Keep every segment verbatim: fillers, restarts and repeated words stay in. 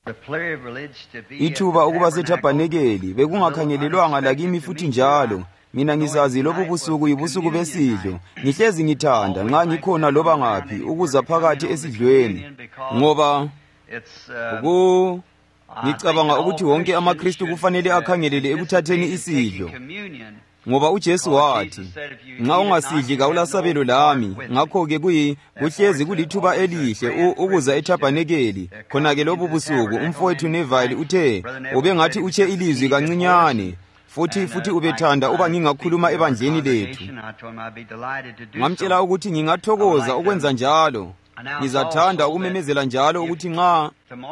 Ithuba ukuba sethabanekeli bekungakhangelelwanga lakimi futhi njalo. Mina ngisazi lobu busuku ibusuku besidlo. Ngihlezi ngithanda nxa ngikhona loba ngaphi ukuza phakathi esidlweni. Ngoba ku ngicabanga ukuthi wonke amaKristu kufanele akhangelele ekuthatheni isidlo. Ngoba uJesu wathi, nxa ungasidli kawulasabelo lami. Ngakho-ke kuyi kuhlezi kulithuba elihle ukuza ethabanekeli. Khona-ke lobu busuku umfowethu Neville uthe ubengathi utshe ilizwi kancinyane. Futhi futhi ubethanda uba ngingakhuluma ebandleni lethu. Ngamtshela ukuthi ngingathokoza ukwenza njalo. Ngizathanda ukumemezela njalo ukuthi nxa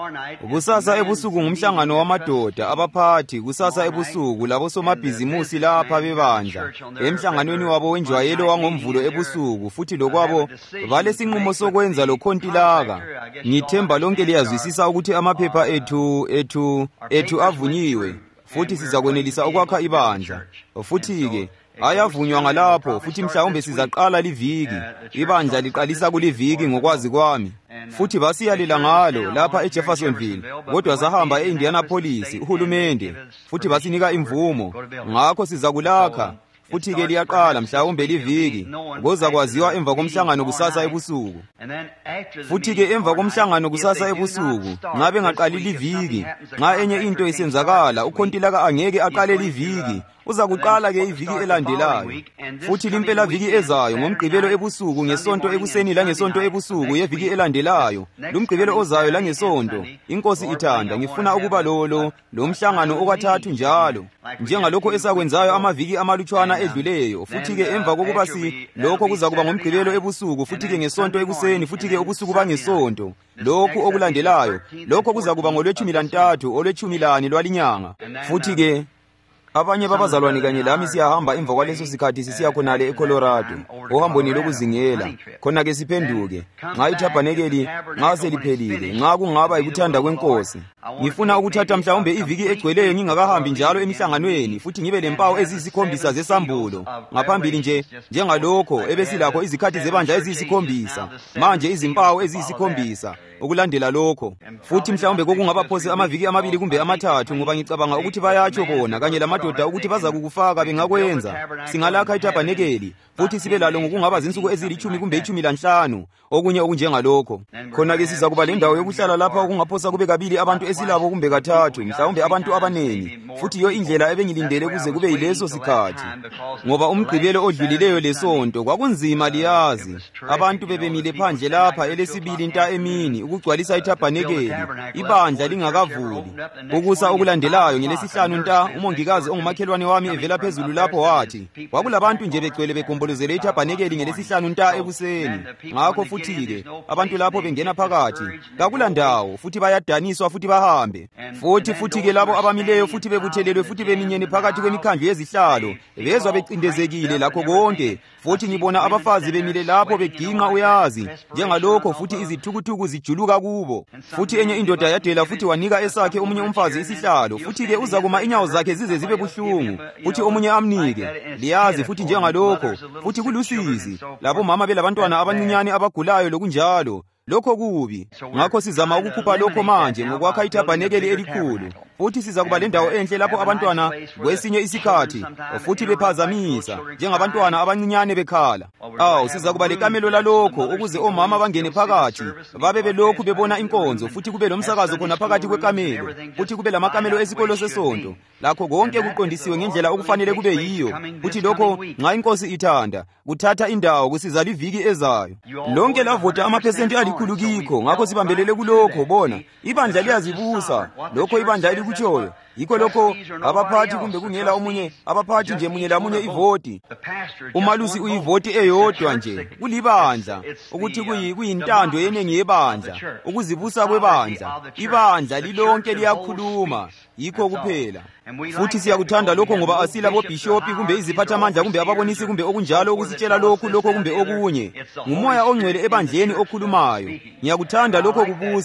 kusasa ebusuku ngumhlangano wamadoda abaphathi, kusasa ebusuku labo somabhizimusi lapha bebandla emhlanganweni wabo wenjwayelo wangomvulo ebusuku, futhi lokwabo balesinqumo sokwenza lokhontilaka. Ngithemba lonke liyazwisisa ukuthi amaphepha ethu ethu ethu avunyiwe, futhi sizakwenelisa ukwakha ibandla. Futhi-ke ayavunywa ngalapho, futhi mhlawumbe sizaqala liviki. Ibandla liqalisa kuliviki ngokwazi kwami. Futhi basiyalela ngalo lapha eJeffersonville, kodwa sahamba eIndianapolis uhulumende, futhi basinika imvumo. Ngakho sizakulakha. Futhi-ke liyaqala mhlawumbe liviki, koza kwaziwa emva komhlangano kusasa ebusuku. Futhi-ke emva komhlangano kusasa ebusuku, ngabe ngaqali liviki, nxa enye into isenzakala, ukhontilaka angeke aqale liviki, uza kuqala-ke iviki elandelayo. Futhi limpela viki ezayo ngomgqibelo ebusuku, ngesonto ekuseni langesonto ebusuku yeviki elandelayo, lumgqibelo ozayo langesonto. Inkosi ithanda, ngifuna ukuba lolo lomhlangano okwathathu njalo, njengalokho esakwenzayo amaviki amalutshwana edluleyo. Futhi-ke emva kokuba si lokho kuza kuba ngomgqibelo ebusuku, futhi-ke ngesonto ekuseni, futhi-ke ubusuku bangesonto. Lokhu okulandelayo, lokho kuza kuba ngolwethumi lantathu olwethumi lane lwalinyanga. Futhi-ke abanye babazalwane kanye lami siyahamba emva kwaleso sikhathi sisiya khonale eColorado, ohambweni lokuzingela. Khona-ke siphenduke nxa ithabanekeli nxa seliphelile, nxa kungaba yikuthanda kwenkosi. Ngifuna ukuthatha mhlawumbe iviki egcweleyo ngingakahambi njalo emhlanganweni, futhi ngibe lempawu eziyisikhombisa zesambulo ngaphambili, nje njengalokho ebesilakho izikhathi zebandla eziyisikhombisa, manje izimpawu eziyisikhombisa ukulandela lokho. Futhi mhlawumbe kokungaba phose amaviki amabili kumbe amathathu, ngoba ngicabanga ukuthi bayatsho bona kanye lamadoda ukuthi baza kukufaka bengakwenza. Singalakha ithabanekeli, futhi sibe lalo ngokungaba zinsuku ezilitshumi kumbe itshumi lanhlanu, okunye okunjengalokho. Khona-ke siza kuba lendawo yokuhlala lapha okungaphosa kube kabili abantu esilabo kumbe kathathu, mhlawumbe abantu abanengi. Futhi yo indlela ebengilindele kuze kube yileso sikhathi, ngoba umgqibelo odlulileyo lesonto kwakunzima liyazi. Abantu bebemile phandle lapha elesibili nta emini ukugcwalisa ithabanekeli, ibandla lingakavuli. Ukusa okulandelayo ngelesihlanu nta, umongikazi ongumakhelwane wami evela phezulu lapho wathi kwakulabantu nje begcwele begombolozele ithabanekeli ngelesihlanu nta ekuseni. Ngakho futhi-ke abantu lapho bengena phakathi, kakulandawo, futhi bayadaniswa futhi bahambe. Futhi futhi-ke labo abamileyo futhi bebuthelelwe futhi beminyene phakathi kwemikhandlo yezihlalo, bezwa becindezekile lakho konke. Futhi ngibona abafazi bemile lapho beginqa uyazi, njengalokho futhi izithukuthuku zijuluka kubo. Futhi enye indoda yadela futhi wanika esakhe omunye umfazi isihlalo, futhi-ke uza kuma inyawo zakhe zize zibe buhlungu, futhi omunye amnike. Liyazi futhi njengalokho, futhi kulusizi labo mama belabantwana abancinyane abagulayo lokunjalo. Lokho kubi. Ngakho sizama ukukhupha lokho manje ngokwakha ithabanekeli elikhulu. Futhi siza kuba lendawo enhle lapho abantwana kwesinye isikhathi futhi bephazamisa njengabantwana abancinyane bekhala. Awu, siza kuba lekamelo lalokho ukuze omama bangene phakathi babe belokhu bebona inkonzo, futhi kube lomsakazo khona phakathi kwekamelo, futhi kube lamakamelo esikolo sesonto. Lakho konke kuqondisiwe ngendlela okufanele kube yiyo. Futhi lokho nxa inkosi ithanda kuthatha indawo kusiza liviki ezayo. Lonke lavota amaphesenti alikhulu kikho, ngakho sibambelele kulokho. Bona ibandla liyazibusa lokho ibandla elikutshoyo. Yikho lokho abaphathi kumbe kungela omunye abaphathi nje munye lamunye ivoti. Umalusi uyivoti eyodwa nje kulibandla, ukuthi kuyintando yenengi yebandla, ukuzibusa kwebandla. Ibandla lilonke liyakhuluma, yikho kuphela. Futhi siyakuthanda lokho ngoba asila bobhishopi kumbe iziphathamandla kumbe ababonisi kumbe okunjalo ukusitshela lokhu lokho kumbe okunye. Ngumoya ongcwele ebandleni okhulumayo. Ngiyakuthanda lokho kubusa.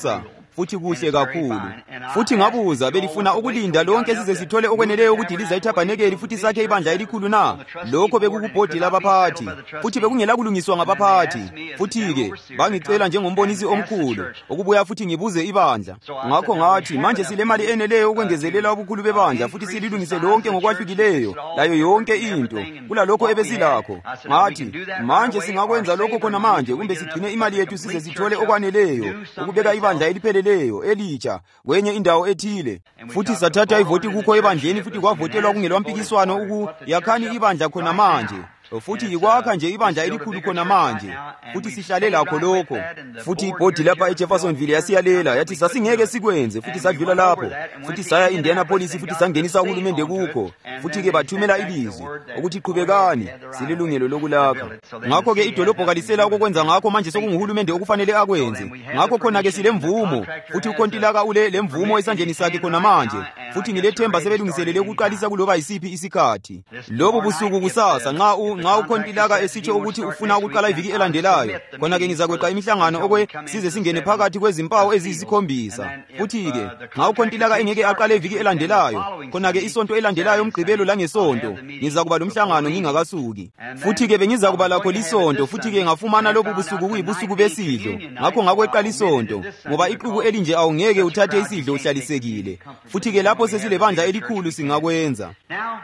futhi kuhle kakhulu. Futhi ngabuza, belifuna ukulinda lonke size sithole okweneleyo ukudiliza ithabanekeli futhi sakhe ibandla elikhulu na? Lokho bekukubhodi labaphathi, futhi bekungela kulungiswa ngabaphathi. Futhi-ke bangicela njengombonisi omkhulu ukubuya futhi ngibuze ibandla. Ngakho ngathi manje sile mali eneleyo ukwengezelela ubukhulu bebandla futhi sililungise lonke ngokwahlukileyo layo yonke into kula lokho ebesilakho. Ngathi manje singakwenza lokho khona manje kumbe sigcine imali yethu size sithole okwaneleyo ukubeka ibandla elipheleleyo elitsha kwenye indawo ethile. Futhi sathatha ivoti kukho ebandleni futhi kwavotelwa kungelwampikiswano uku yakhani ibandla khona manje. Futhi yikwakha nje ibandla elikhulu khona manje, futhi sihlale lakho lokho. Futhi ibhodi lapha eJeffersonville yasiyalela yathi sasingeke sikwenze, futhi sadlula lapho, futhi saya Indianapolis futhi sangenisa uhulumende kukho. Futhi-ke bathumela ilizwi ukuthi qhubekani, sililungelo lokulapha. Ngakho-ke idolobho kalisela ukwenza ngakho manje sokunguhulumende okufanele akwenze. Ngakho khona-ke silemvumo, futhi ukhontilaka ule lemvumo esandleni sakhe khona manje. Futhi ngilethemba sebelungiselele ukuqalisa kuloba yisiphi isikhathi. Lobo busuku kusasa nxa u nxa ukhontilaka esitsho ukuthi ufuna ukuqala iviki elandelayo, khona-ke ngizakweqa imihlangano okwe size singene phakathi kwezimpawu eziyisikhombisa. Futhi-ke nxa ukhontilaka engeke aqale iviki elandelayo, khona-ke isonto elandelayo umgqibelo langesonto ngizakuba lomhlangano ngingakasuki. Futhi-ke bengizakuba lakho lisonto, futhi-ke ngafumana lobu busuku kuyibusuku besidlo. Ngakho ngakweqa lisonto ngoba iqubu elinje awungeke uthathe isidlo uhlalisekile. Futhi-ke lapho sesilebandla elikhulu singakwenza.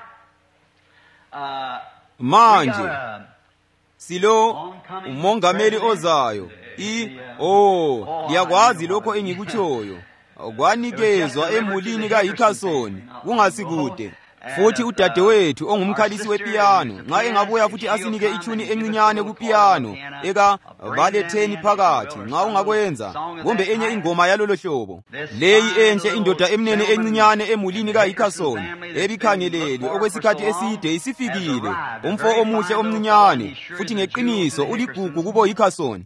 Manje silo umongameli ozayo i oh liyakwazi lokho engikutshoyo kwanikezwa emulini kaHickson kungasikude. Futhi udadewethu ongumkhalisi wepiano nxa engabuya futhi asinike ichuni encinyane kupiano eka baletheni phakathi nxa ungakwenza kumbe enye ingoma yalolo hlobo. Leyi enhle indoda emnene encinyane emulini kaHickson ebikhangeleli okwesikhathi eside isifikile, umfo omuhle omncinyane futhi ngeqiniso uligugu kubo Hickson.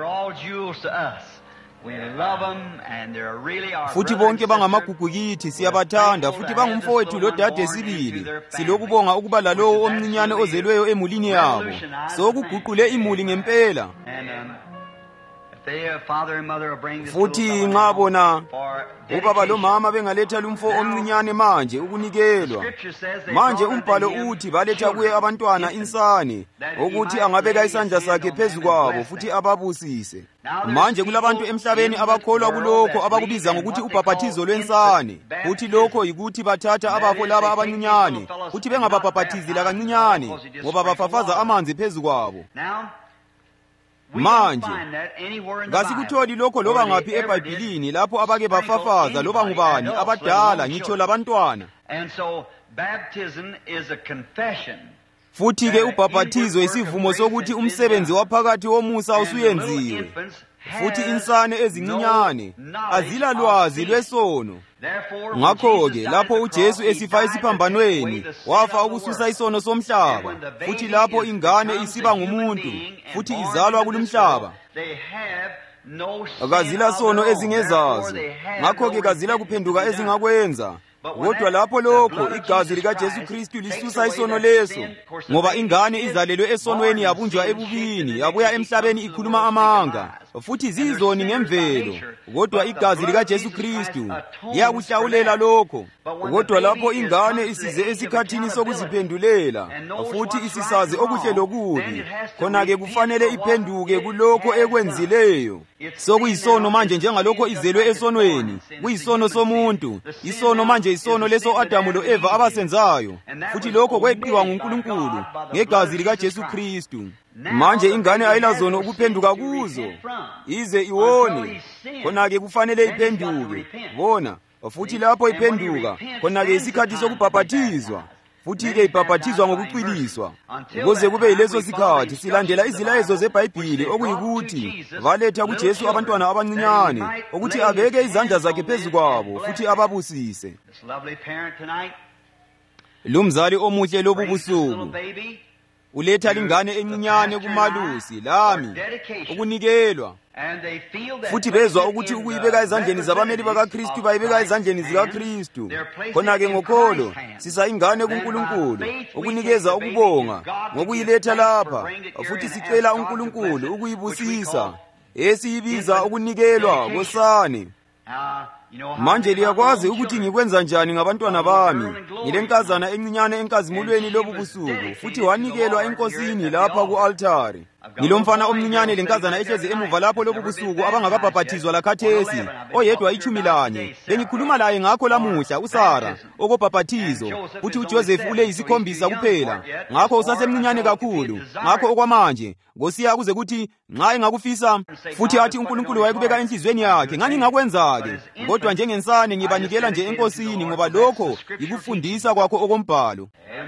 Futhi bonke bangamagugu kithi siyabathanda futhi bangumfowethu lodade sibili. Silokubonga ukuba lalowo omncinyane ozelweyo emulini yabo. Sokuguqule imuli ngempela. Futhi nxa bona ubaba lomama bengaletha lumfo omncinyane manje ukunikelwa, manje umbhalo uthi baletha kuye abantwana insane ukuthi angabeka isandla sakhe phezu kwabo futhi ababusise. Manje kulabantu emhlabeni abakholwa kulokho abakubiza ngokuthi ubhaphathizo lwensane, futhi lokho yikuthi bathatha abafo laba abancinyane futhi bengababhaphathizila kancinyane ngoba bafafaza amanzi phezu kwabo. Manje ngasikutholi lokho loba ngaphi eBhayibhelini lapho abake bafafaza loba ngubani abadala ngitsho labantwana. Futhi-ke ubhaphathizo isivumo sokuthi umsebenzi waphakathi womusa usuyenziwe. Futhi insane ezincinyane azila lwazi lwesono. Ngakho-ke lapho uJesu esifa esiphambanweni wafa ukususa isono somhlaba, futhi lapho ingane isiba ngumuntu futhi izalwa kulumhlaba, akazila sono ezingezazo. Ngakho-ke kazila kuphenduka ezingakwenza. Kodwa lapho lokho igazi likaJesu Kristu lisusa isono leso, ngoba ingane izalelwe esonweni yabunjwa ebubini yabuya emhlabeni ikhuluma amanga, futhi zizoni ngemvelo. Kodwa igazi likaJesu Kristu liyakuhlawulela lokho. Kodwa lapho ingane isize esikhathini sokuziphendulela futhi isisazi okuhle lokubi, khona-ke kufanele iphenduke kulokho ekwenzileyo. Sokuyisono manje njengalokho izelwe esonweni, kuyisono somuntu. Isono manje isono leso Adamu lo Eva abasenzayo, futhi lokho kweqiwa nguNkulunkulu ngegazi likaJesu Kristu. Manje ingane ayilazono ukuphenduka kuzo ize iwone, khona-ke kufanele iphenduke. Bona futhi lapho iphenduka, khona-ke isikhathi sokubhaphathizwa, futhi-ke ibhaphathizwa ngokuqiliswa. Ukuze kube yileso sikhathi silandela izilayezo zeBhayibhili okuyikuthi baletha kuJesu abantwana abancinyane ukuthi abeke izandla zakhe phezu kwabo futhi ababusise. Lumzali omuhle lobu busuku uletha lingane encinyane kumalusi lami ukunikelwa, futhi bezwa ukuthi ukuyibeka ezandleni zabameli bakaKristu bayibeka ezandleni zikaKristu. Khona-ke ngokholo sisa ingane kuNkulunkulu ukunikeza ukubonga ngokuyiletha lapha, futhi sicela uNkulunkulu ukuyibusisa esiyibiza ukunikelwa kosane. Manje liyakwazi ukuthi ngikwenza njani ngabantwana bami. Ngilenkazana encinyane enkazimulweni lobu busuku, futhi wanikelwa enkosini lapha ku-altari. Ngilomfana omncinyane lenkazana ehlezi emuva lapho lobu busuku abangakabhabhathizwa lakhathesi, oyedwa ichumi lanye. Bengikhuluma laye ngakho lamuhla, uSara, okobhabhathizo, futhi uJoseph ule yisikhombisa kuphela. Ngakho usasemncinyane kakhulu. Ngakho okwamanje, ngosiya kuze kuthi nxa engakufisa, futhi athi uNkulunkulu wayekubeka enhlizweni yakhe, ngangingakwenza-ke. Kodwa njengensane ngibanikela nje enkosini ngoba lokho yikufundisa kwakho okombhalo.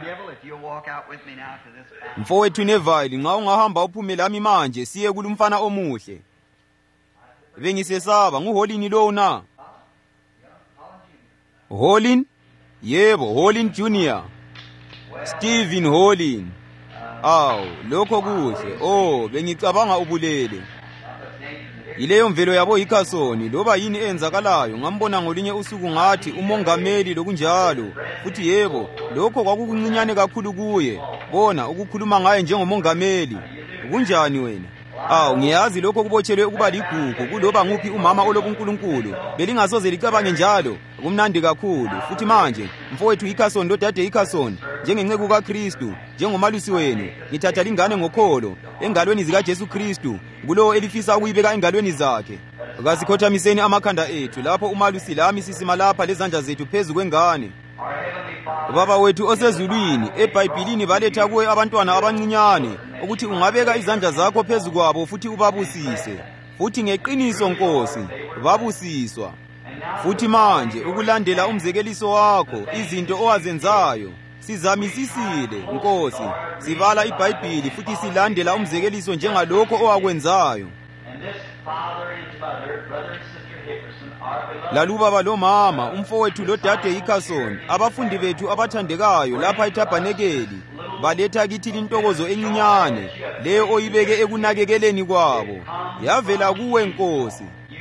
Mfowethu Neville, nxa ungahamba uphume lami manje siye kulumfana omuhle. Bengisesaba, nguHolin lo na? Holin? Yebo, Holin Junior. Stephen Holin. Aw, lokho kuhle. Oh, bengicabanga ubulele. Yileyo mvelo yabo iKhasoni, loba yini enzakalayo ngambona ngolinye usuku ngathi umongameli lokunjalo. Futhi yebo, lokho kwakukuncinyane kakhulu kuye. Bona ukukhuluma ngaye njengomongameli. Kunjani wena? Aw, ngiyazi lokho kubotshelwe ukuba ligugu kuloba nguphi umama olobuNkulunkulu. Belingasoze licabange njalo. Kumnandi kakhulu. Futhi manje, mfowethu iKhasoni lodade iKhasoni, njengenceku kaKristu, njengomalusi wenu, ngithatha lingane ngokholo engalweni zikaJesu Kristu, kulowo elifisa ukuyibeka engalweni zakhe. Kasikhothamiseni amakhanda ethu lapho umalusi lami sisima lapha lezandla zethu phezu kwengane. Baba wethu osezulwini, eBhayibhelini baletha kuwe abantwana abancinyane ukuthi ungabeka izandla zakho phezu kwabo futhi ubabusise. Futhi ngeqiniso Nkosi, babusiswa. Futhi manje ukulandela umzekeliso wakho, izinto owazenzayo, sizamisisile Nkosi. Sibala iBhayibheli futhi silandela umzekeliso njengalokho owakwenzayo. Lalubaba lo mama, umfowethu lodade iKhasoni, abafundi bethu abathandekayo lapha eThabhanekeli, baletha kithi intokozo encinyane, leyo oyibeke ekunakekeleni kwabo. Yavela kuwe Nkosi.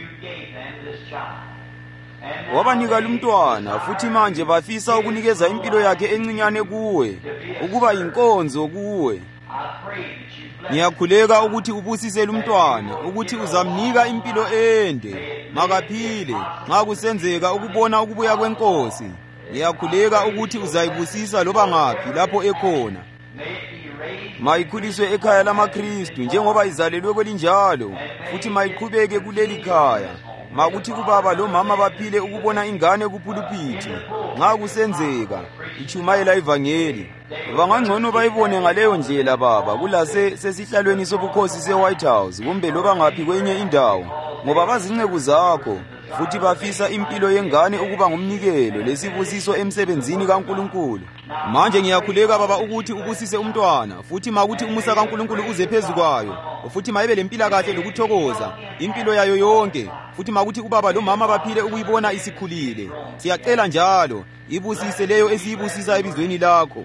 Wabanika lumntwana, futhi manje bafisa ukunikeza impilo yakhe encinyane kuwe, ukuba inkonzo kuwe. Ngiyakhuleka ukuthi ubusise lumntwana, ukuthi uzamnika impilo ende, makaphile, nxa kusenzeka ukubona ukubuya kwenkosi. Ngiyakhuleka ukuthi uzayibusisa loba ngaphi lapho ekhona. Mayikhuliswe ekhaya lamaKristu njengoba izalelwe kwelinjalo, futhi mayiqhubeke kuleli khaya. Makuthi kubaba lo mama baphile ukubona ingane kupuluphithi. Nxa kusenzeka, ichumayela ivangeli. Bangangcono bayibone ngaleyo ndlela baba, kulase sesihlalweni sobukhosi seWhite House, kumbe loba ngaphi kwenye indawo, ngoba bazinceku zakho, futhi bafisa impilo yengane ukuba ngumnikelo lesibusiso emsebenzini kaNkulunkulu. Manje ngiyakhuleka baba ukuthi ubusise umntwana, futhi makuthi umusa kaNkulunkulu uze phezu kwayo, futhi mayibe lempilakahle lokuthokoza impilo yayo yonke, futhi makuthi ubaba lo mama baphile ukuyibona isikhulile. Siyacela njalo, ibusise leyo esiyibusisa ebizweni lakho.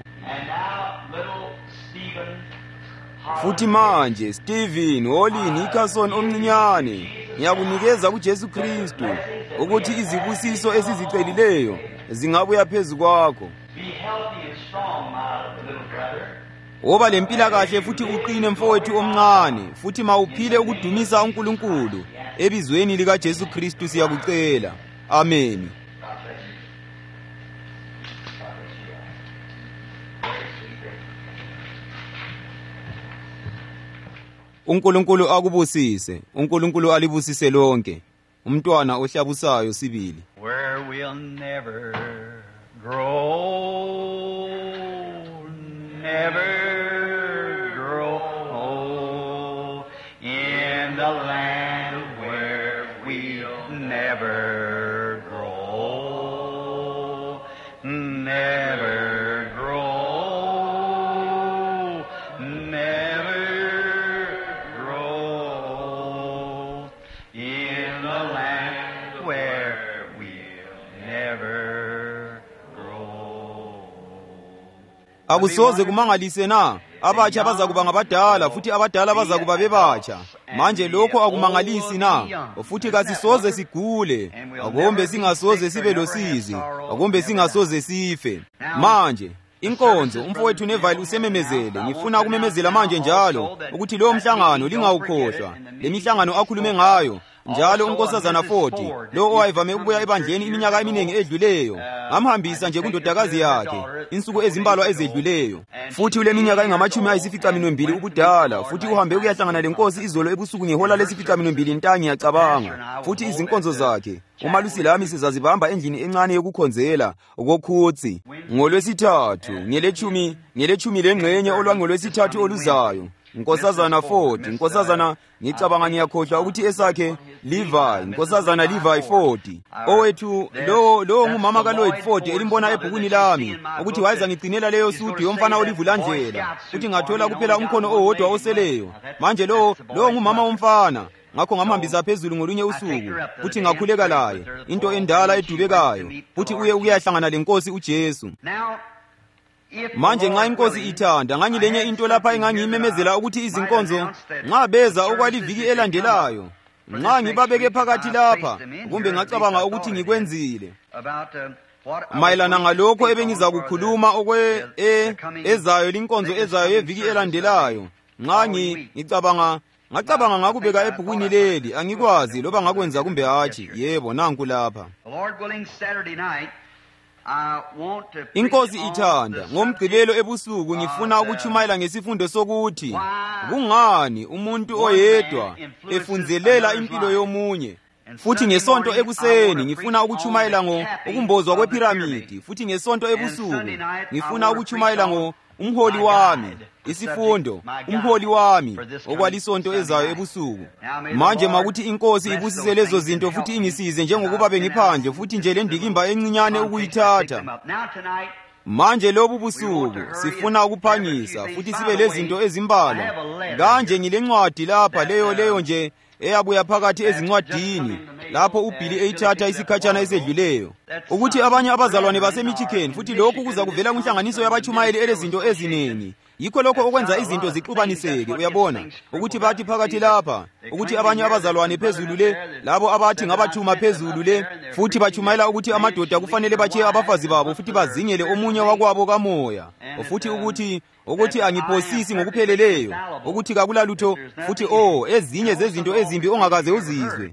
Futhi manje Stephen Holin iKhasoni omncinyane, ngiyakunikeza kuJesu Kristu ukuthi izibusiso esizicelileyo zingabuya phezu kwakho. Woba lempilakahle futhi uqine mfowethu omncane, futhi mawuphile ukudumisa uNkulunkulu ebizweni likaJesu Kristu siyakucela. Amen. uNkulunkulu akubusise, uNkulunkulu alibusise lonke. Umntwana ohlabusayo sibili. Where we'll never grow, never grow, in the land where we'll never grow, never grow, never grow, in the land where we'll never grow. Akusoze kumangalise na, abatsha bazakuba ngabadala futhi abadala bazakuba bebatsha. Manje lokho akumangalisi na, futhi kasisoze sigule, akumbe singasoze sibe losizi, akumbe singasoze sife. Manje inkonzo umfowethu Neville usememezele, ngifuna ukumemezela manje njalo ukuthi lo mhlangano lingawukhohlwa. Le mihlangano akhulume ngayo njalo unkosazana forty lo owayevame ukubuya ebandleni iminyaka eminingi edluleyo, ngamhambisa nje kundodakazi yakhe insuku ezimbalwa ezedluleyo. Futhi ule minyaka engamachumi ayisificaminwembili ubudala, futhi uhambe ukuyahlangana lenkosi izolo ebusuku ngehola lesificaminwembili ntangi yacabanga. Futhi izinkonzo zakhe umalusi lami sizazibamba endlini encane yokukhonzela kokhutsi ngolwesithathu ngelechumi ngelechumi lengxenye olwangolwesithathu oluzayo. Nkosazana forty, nkosazana ngicabanga ngiyakhohlwa ukuthi esakhe Levi, nkosazana Levi forty. Owethu lo lo ngumama kaLloyd forty elimbona ebhukwini lami ukuthi wayeza ngigcinela leyo sudu yomfana olivulandlela, futhi ngathola kuphela umkhono owodwa oseleyo. Manje lo lo ngumama womfana, ngakho ngamhambisa phezulu ngolunye usuku, futhi ngakhuleka laye into endala edubekayo, futhi uye ukuyahlangana lenkosi uJesu. Manje nxa inkosi ithanda, ngangilenye into lapha engangiyimemezela ukuthi izinkonzo nxa beza okwaliviki elandelayo, nxa ngibabeke phakathi lapha, kumbe ngacabanga ukuthi ngikwenzile mayelana ngalokho ebengizakukhuluma okwe e, ezayo linkonzo ezayo yeviki elandelayo. Nxa ngicabanga ngacabanga ngakubeka ebhukwini leli, angikwazi loba ngakwenza kumbe hatshi. Yebo, nanku lapha. Inkosi ithanda, ngomgqibelo ebusuku ngifuna ukuchumayela ngesifundo sokuthi kungani umuntu oyedwa efunzelela impilo yomunye. Futhi ngesonto ekuseni ngifuna ukuchumayela ngo ukumbozwa kwepiramidi. Futhi ngesonto ebusuku ngifuna ukuchumayela ngo umholi wami, isifundo umholi wami okwalisonto ezayo ebusuku. Manje makuthi inkosi ibusise lezo zinto futhi ingisize njengokuba bengiphandle, futhi nje lendikimba encinyane ukuyithatha. Manje lobu busuku sifuna ukuphangisa futhi sibe lezinto ezimbalwa. Kanje ngilencwadi lapha leyo leyo nje eyabuya phakathi ezincwadini lapho uBilly eyithatha isikhatshana esedluleyo, ukuthi abanye abazalwane baseMichigan, futhi lokhu kuza kuvela kunhlanganiso yabachumayeli elezinto eziningi. Yikho lokho okwenza izinto zixubaniseke, uyabona, ukuthi bathi phakathi lapha, ukuthi abanye abazalwane phezulu le, labo abathi ngabathuma phezulu le, futhi bachumayela ukuthi amadoda kufanele batshiye abafazi babo futhi bazingele omunye wakwabo kamoya, futhi ukuthi ukuthi angiphosisi ngokupheleleyo, ukuthi kakulalutho, futhi oh ezinye zezinto ezimbi ongakaze uzizwe.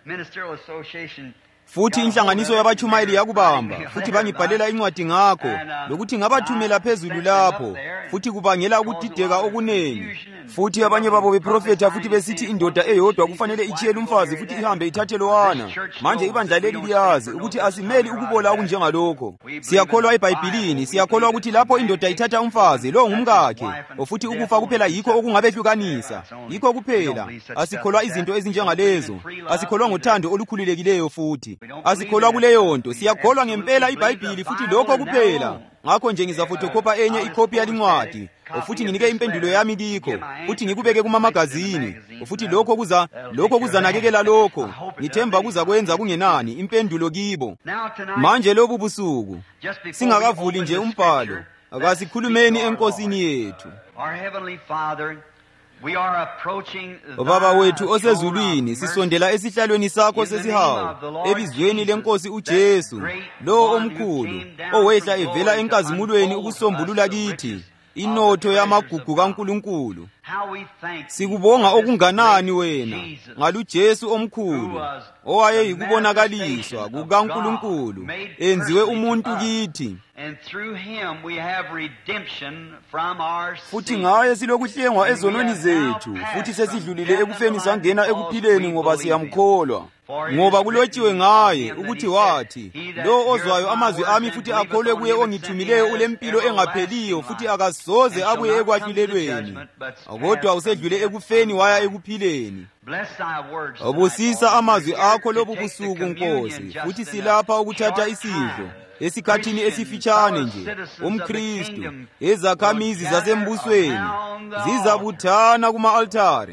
Futhi inhlanganiso yabachumayeli yakubamba, futhi bangibhalela incwadi ngakho, lokuthi ngabathumela phezulu lapho, futhi kubangela ukudideka okunengi. Futhi abanye babo beprofeta, futhi besithi indoda eyodwa kufanele itshiyele umfazi futhi ihambe ithathe lowana. Manje ibandla leli liyazi ukuthi asimeli ukubola okunjengalokho. Siyakholwa eBhayibhelini, siyakholwa ukuthi lapho indoda ithatha umfazi, lo ngumkakhe, futhi ukufa kuphela yikho okungabehlukanisa. Yikho kuphela. Asikholwa izinto ezinjengalezo. Asikholwa ngothando olukhululekileyo futhi. Asikholwa kuleyo nto. Siyakholwa ngempela iBhayibheli futhi lokho kuphela. Ngakho nje ngizafotokopa enye ikopi yalincwadi, futhi nginike impendulo yami kikho, futhi ngikubeke kumamagazini, futhi lokho kuza lokho kuzanakekela lokho. Ngithemba kuza kwenza kungenani impendulo kibo. Manje lobu busuku singakavuli nje umbhalo, akasikhulumeni enkosini yethu. Baba wethu osezulwini, sisondela esihlalweni sakho sesihawu, ebizweni lenkosi uJesu, lo omkhulu owehla evela enkazimulweni ukusombulula kithi inotho yamagugu kaNkulunkulu. Sikubonga okunganani wena ngaluJesu omkhulu owayeyikubonakaliswa kukaNkulunkulu enziwe umuntu kithi, futhi ngaye silokuhlengwa ezonweni zethu, futhi sesidlulile ekufeni sangena ekuphileni ngoba siyamkholwa. Ngoba kulotshiwe ngaye ukuthi wathi, lo ozwayo amazwi ami futhi akholwe kuye ongithumileyo ulempilo engapheliyo, futhi akasoze abuye ekwahlulelweni, kodwa usedlule ekufeni waya ekuphileni. Abusisa amazwi akho lobu busuku Nkosi, futhi silapha ukuthatha isidlo esikhathini esifitshane nje. UmKristu, ezakhamizi zasembusweni zizabuthana kuma-altare,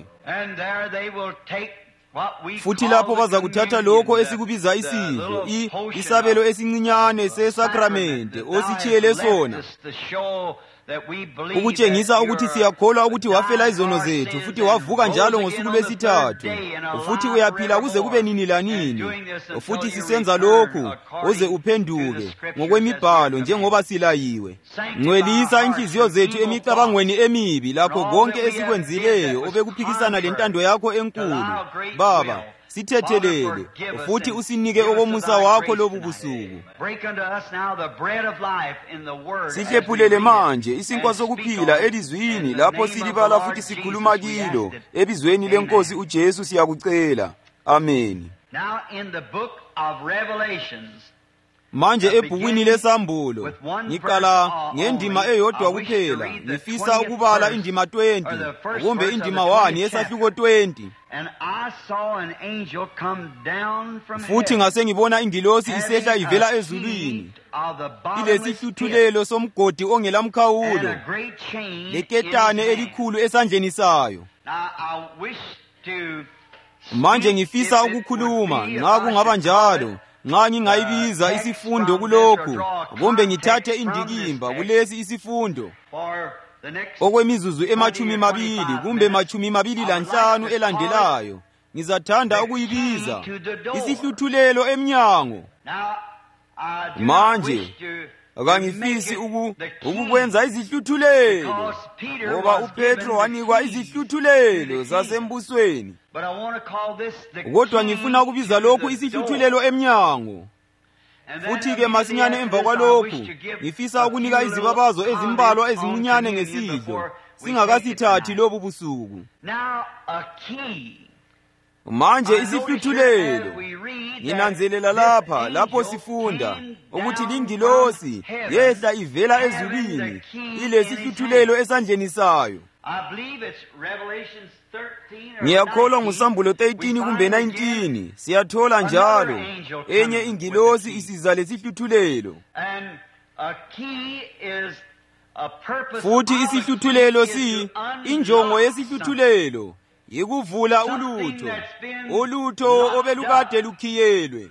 futhi lapho baza kuthatha lokho esikubiza isidlo, isabelo esincinyane sesakramente ositshiyele sona, ukutshengisa ukuthi siyakholwa ukuthi wafela izono zethu, futhi wavuka njalo ngosuku lwesithathu, futhi uyaphila kuze kube nini lanini. Futhi sisenza lokhu uze uphenduke ngokwemibhalo njengoba silayiwe. Ngcwelisa inhliziyo zethu emicabangweni emibi lakho konke esikwenzileyo obekuphikisana lentando yakho enkulu. Baba, sithethelele futhi usinike okomusa wakho lobu busuku. Sihlephulele manje isinkwa sokuphila elizwini lapho silibala futhi sikhuluma kilo ebizweni lenkosi uJesu siyakucela. Amen. Now in the book of Revelations, manje ebhukwini lesambulo ngiqala ngendima eyodwa kuphela, ngifisa ukubala indima twenty kumbe indima one yesahluko twenty. Futhi ngase ngibona ingilosi isehla ivela ezulwini, ilesihluthulelo somgodi ongelamkhawulo leketane elikhulu esandleni sayo. Manje ngifisa ukukhuluma nxa kungaba njalo, nxa ngingayibiza isifundo kulokhu kumbe ngithathe indikimba kulesi isifundo okwemizuzu emachumi mabili kumbe machumi mabili lanhlanu elandelayo, ngizathanda ukuyibiza isihluthulelo emnyango. Manje akangifisi uku ukukwenza izihluthulelo ngoba uPetro wanikwa izihluthulelo zasembusweni, kodwa ngifuna ukubiza lokhu isihluthulelo emnyango. Futhi ke masinyane emva kwalokhu ngifisa ukunika izibabazo ezimbalwa ezimunyane ngesidlo singakasithathi lobu busuku. Manje isihluthulelo nginanzelela lapha lapho sifunda ukuthi lingilosi yehla ivela ezulwini ilesihluthulelo esandleni sayo. Ngiyakholwa nguSambulo thirteen kumbe nineteen siyathola njalo enye ingilosi isiza lesihluthulelo. Futhi isihluthulelo si injongo yesihluthulelo yikuvula ulutho ulutho obelukade lukhiyelwe,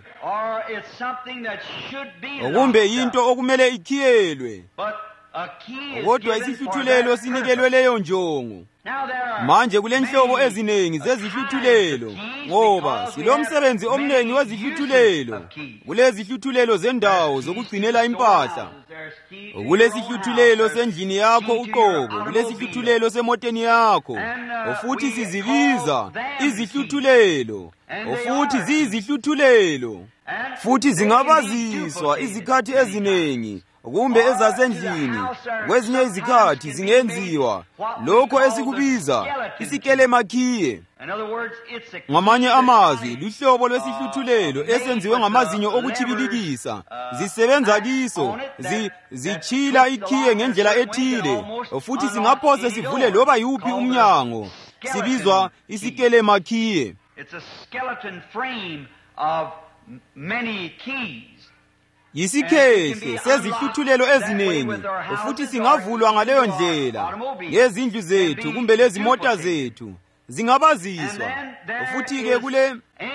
kumbe yinto okumele ikhiyelwe, kodwa isihluthulelo sinikelwe leyo njongo. Manje kulenhlobo eziningi zezihluthulelo ngoba silomsebenzi omningi wezihluthulelo. Kulezihluthulelo zendawo zokugcinela impahla, kulesihluthulelo sendlini yakho uqobo, kulesihluthulelo semoteni yakho, futhi sizibiza izihluthulelo, futhi ziyizihluthulelo, futhi zingabaziswa izikhathi eziningi kumbe ezasendlini. Kwezinye izikhathi zingenziwa lokho esikubiza isikelemakhiye. Ngamanye amazwi luhlobo lwesihluthulelo esenziwe ngamazinyo okuchibilikisa. Zisebenza kiso, zi, zichila ikhiye ngendlela ethile, futhi singaphose sivule loba yuphi umnyango. Sibizwa isikelemakhiye. It's a skeleton frame of many keys. Yisikhehle sezihluthulelo eziningi, futhi singavulwa ngaleyo ndlela ngezindlu zethu kumbe lezi mota zethu zingabaziswa. Futhi ke kule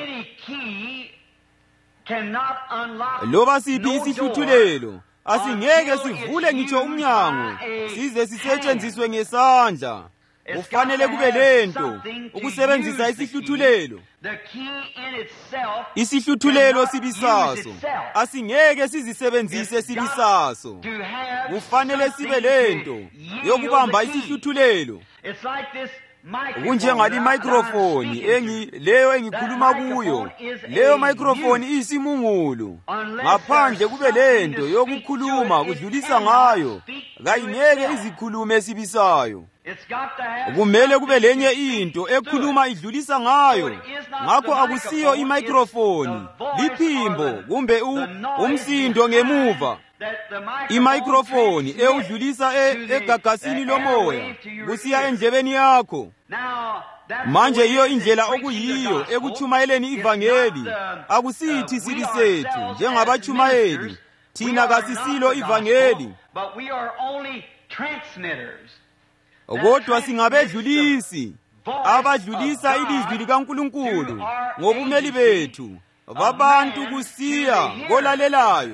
loba siphi isihluthulelo asingeke sivule ngitsho umnyango size sisetshenziswe ngesandla. Kufanele kube lento ukusebenzisa isihluthulelo. Isihluthulelo sibisaso asingeke sizisebenzise sibisaso. Kufanele sibe lento yokubamba isihluthulelo. Kunjengali microphone engi leyo engikhuluma kuyo. Leyo microphone iyisimungulu. Ngaphandle kube lento yokukhuluma kudlulisa ngayo, kayingeke izikhulume esibisayo. Kumele kube lenye into ekhuluma idlulisa ngayo. Ngakho akusiyo imicrophone, liphimbo kumbe umsindo ngemuva. Imicrophone eudlulisa egagasini lomoya kusiya endlebeni yakho. Manje iyo indlela okuyiyo ekuchumayeleni ivangeli. Akusithi sibisethu njengabachumayeli, thina kasisilo ivangeli, kodwa singabedlulisi abadlulisa ilizwi likaNkulunkulu ngobumeli bethu babantu kusiya kolalelayo.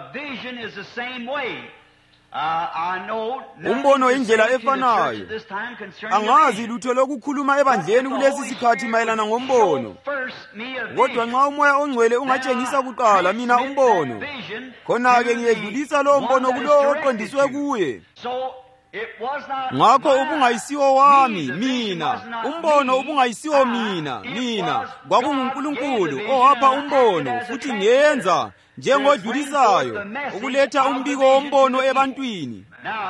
Umbono indlela efanayo. Angazi lutho lokukhuluma ebandleni kulesi sikhathi mayelana ngombono, kodwa nxa umoya ongcwele ungatshengisa kuqala mina umbono, khona ke ngiyedlulisa lo mbono kulowo oqondiswe kuye. ngakho ubungayisiwo wami mina, umbono ubungayisiwo mina mina kwakunguNkulunkulu owapha umbono futhi ngenza njengodlulisayo ukuletha umbiko wombono ebantwini.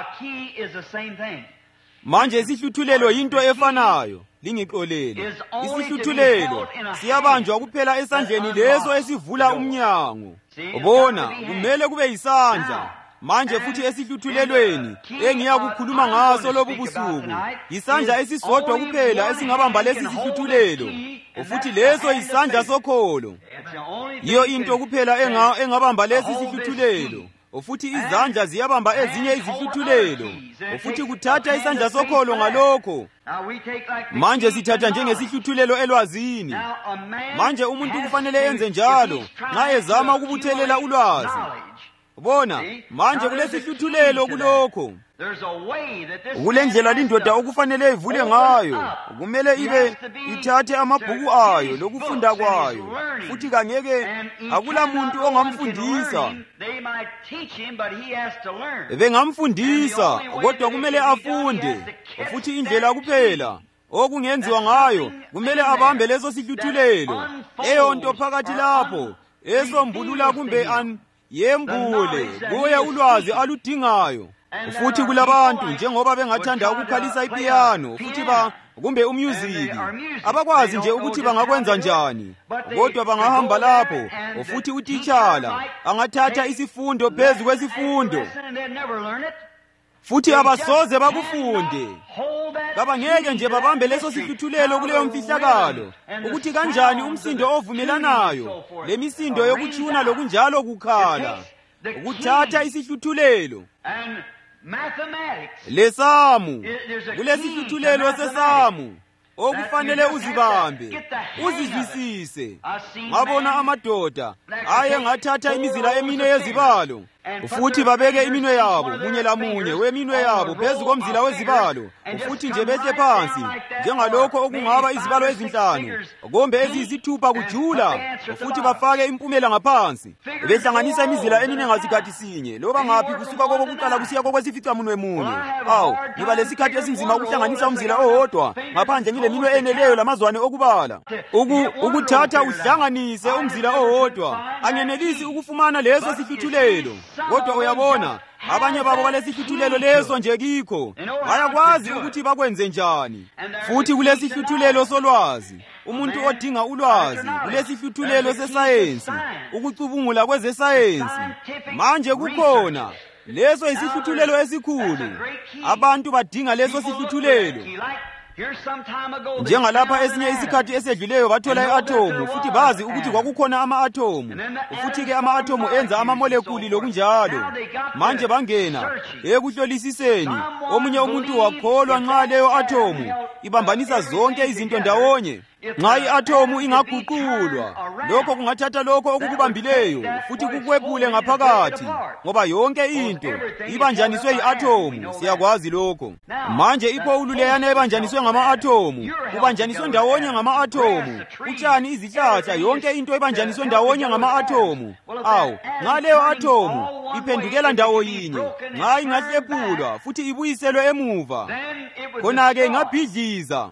Manje isihluthulelo yinto efanayo. Lingixolele, isihluthulelo siyabanjwa kuphela esandleni leso esivula umnyango. Ubona, kumele kube yisandla. Manje futhi esihluthulelweni engiya kukhuluma ngaso lobu busuku, isandla esisodwa kuphela esingabamba lesi sihluthulelo, futhi leso isandla sokholo. Iyo into kuphela enga engabamba lesi sihluthulelo, futhi izandla ziyabamba ezinye izihluthulelo, futhi kuthatha isandla sokholo ngalokho. Manje sithatha njengesihluthulelo elwazini. Manje umuntu kufanele enze njalo nxa ezama ukubuthelela ulwazi. Bona, manje kulesihluthulelo kulokho. Kulendlela lindoda okufanele ivule ngayo. Kumele ibe ithathe amabhuku ayo lokufunda kwayo. Futhi kangeke akula muntu ongamfundisa. Bengamfundisa, kodwa kumele afunde. Futhi indlela kuphela okungenziwa ngayo, kumele abambe leso sihluthulelo. Eyo nto phakathi lapho, esombulula kumbe an yembule kuye ulwazi aludingayo. Futhi kulabantu njengoba bengathanda ukukhalisa ipiano futhi ba kumbe umuziki, abakwazi nje ukuthi bangakwenza njani, kodwa bangahamba lapho futhi utitshala angathatha isifundo phezu kwesifundo, futhi abasoze bakufunde. Kabangeke nje babambe leso sihluthulelo kuleyo mfihlakalo ukuthi kanjani umsindo ovumelanayo lemisindo yokuthuna lokunjalo kukhala, ukuthatha isihluthulelo lesamu. Kulesihluthulelo sesamu okufanele uzibambe uzizwisise. Ngabona amadoda aye ngathatha imizila emine yezibalo, futhi babeke iminwe yabo munye lamunye weminwe yabo phezu komzila wezibalo, futhi nje behle phansi njengalokho okungaba izibalo ezinhlanu kombe eziyisithupha kujula, futhi bafake impumela ngaphansi. Behlanganisa imizila emine ngasikhathi sinye, loba ngaphi kusuka kokuqala kusiya kokwesificamunwe munye. Awu, ngiba lesikhathi esinzima ukuhlanganisa umzila owodwa ngaphandle ngileminwe eneleyo lamazwane okubala. Uku ukuthatha uhlanganise umzila owodwa angenelisi ukufumana leso sihluthulelo. Kodwa uyabona, abanye babo balesihluthulelo leso nje kikho, bayakwazi ukuthi bakwenze njani. Futhi kulesihluthulelo solwazi, umuntu odinga ulwazi, kulesihluthulelo sesayensi, ukucubungula kwezesayensi. Manje kukhona leso isihluthulelo esikhulu, abantu badinga leso sihluthulelo. Njengalapha esinye isikhathi esedluleyo bathola i-atomu, futhi bazi ukuthi kwakukhona ama-atomu, futhi ke ama-atomu enza amamolekuli lokunjalo. Manje bangena ekuhlolisiseni, omunye umuntu wakholwa nxa leyo atomu ibambanisa zonke izinto ndawonye. Nxa i-atomu ingaguqulwa, lokho kungathatha lokho okukubambileyo futhi kukwepule ngaphakathi, ngoba yonke into ibanjaniswe yi-atomu. Siyakwazi lokho. Manje iphawulu leyana ebanjaniswe ngama-atomu, kubanjaniswe ndawonye ngama-atomu. Utshani, izihlahla, yonke into ibanjaniswe ndawonye ngama-atomu. Awu, nxa leyo atomu iphendukela ndawo yinye, nxa ingahlephulwa futhi ibuyiselwe emuva, khona-ke ingabhidliza.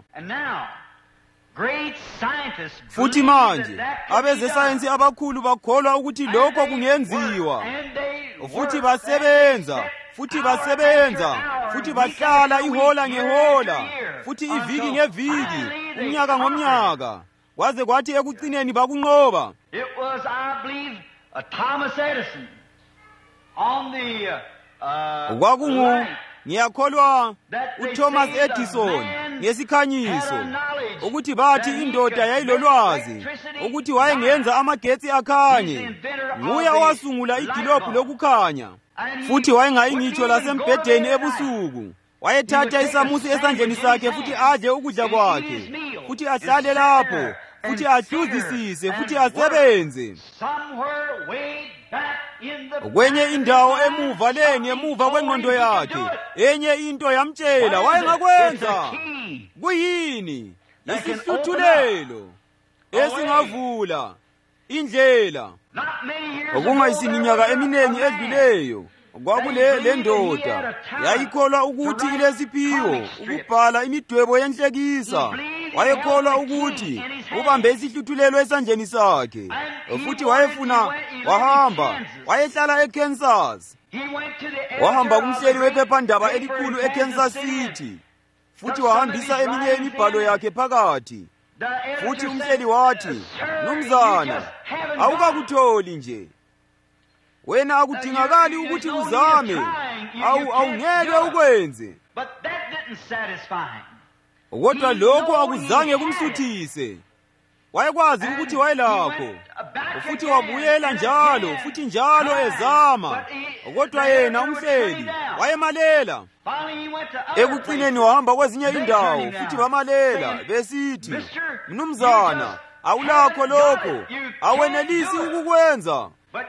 Futhi manje abezesayensi abakhulu bakholwa ukuthi lokho kungenziwa, futhi basebenza futhi basebenza futhi bahlala ihola ngehola, futhi iviki ngeviki, umnyaka ngomnyaka, kwaze kwathi ekucineni bakunqoba. It was, I believe, uh, Thomas Edison on the uh, kwakungu ngiyakholwa uThomas Edison ngesikhanyiso ukuthi bathi indoda yayilolwazi ukuthi wayengenza amagetsi akhanye. Nguye owasungula igilobhu lokukhanya, futhi wayengayingitsho lasembhedeni ebusuku. Wayethatha isamusi esandleni sakhe futhi adle ukudla kwakhe, futhi ahlale lapho, futhi ahluzisise, futhi asebenze. Kwenye indawo emuva le ngemuva kwengqondo yakhe, enye into yamtshela wayengakwenza. Kuyini? Isihluthulelo esingavula indlela. Okungayisiminyaka eminengi edluleyo, Kwakule le ndoda yayikholwa ukuthi ilesiphiwo ukubhala imidwebo yenhlekisa. Wayekholwa ukuthi ubambe isihluthulelo esandleni sakhe, futhi wayefuna wahamba wayehlala eKansas. Wahamba kumhleli wephephandaba elikhulu eKansas City, futhi wahambisa eminye imibhalo yakhe phakathi. Futhi umhleli wathi, "Mnumzana, awukakutholi nje. Wena akudingakali ukuthi uzame, awu awungeke ukwenze." Kodwa lokho akuzange kumsuthise. Wayekwazi ukuthi wayelakho, futhi wabuyela njalo futhi njalo ezama. Kodwa yena umhleli wayemalela. Ekucineni wahamba kwezinye indawo futhi bamalela besithi, "Mnumzana, awulakho lokho, awenelisi ukukwenza."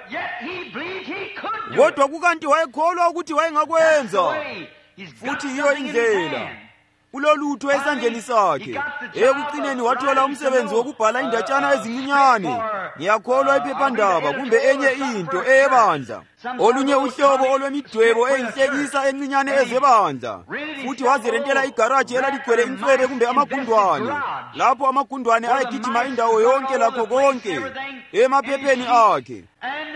Kodwa kukanti wayekholwa ukuthi wayengakwenza. Futhi iyo indlela ulolutho esandleni sakhe. Ekucineni wathola umsebenzi wokubhala indatshana ezincinyane. Ngiyakholwa iphephandaba kumbe enye into eyebandla, olunye uhlobo olwemidwebo eyinhlekisa encinyane ezebandla. Futhi wazirentela igaraji elaligcwele inswebe kumbe amagundwane, lapho amagundwane ayegijima indawo yonke lakho konke emaphepheni akhe.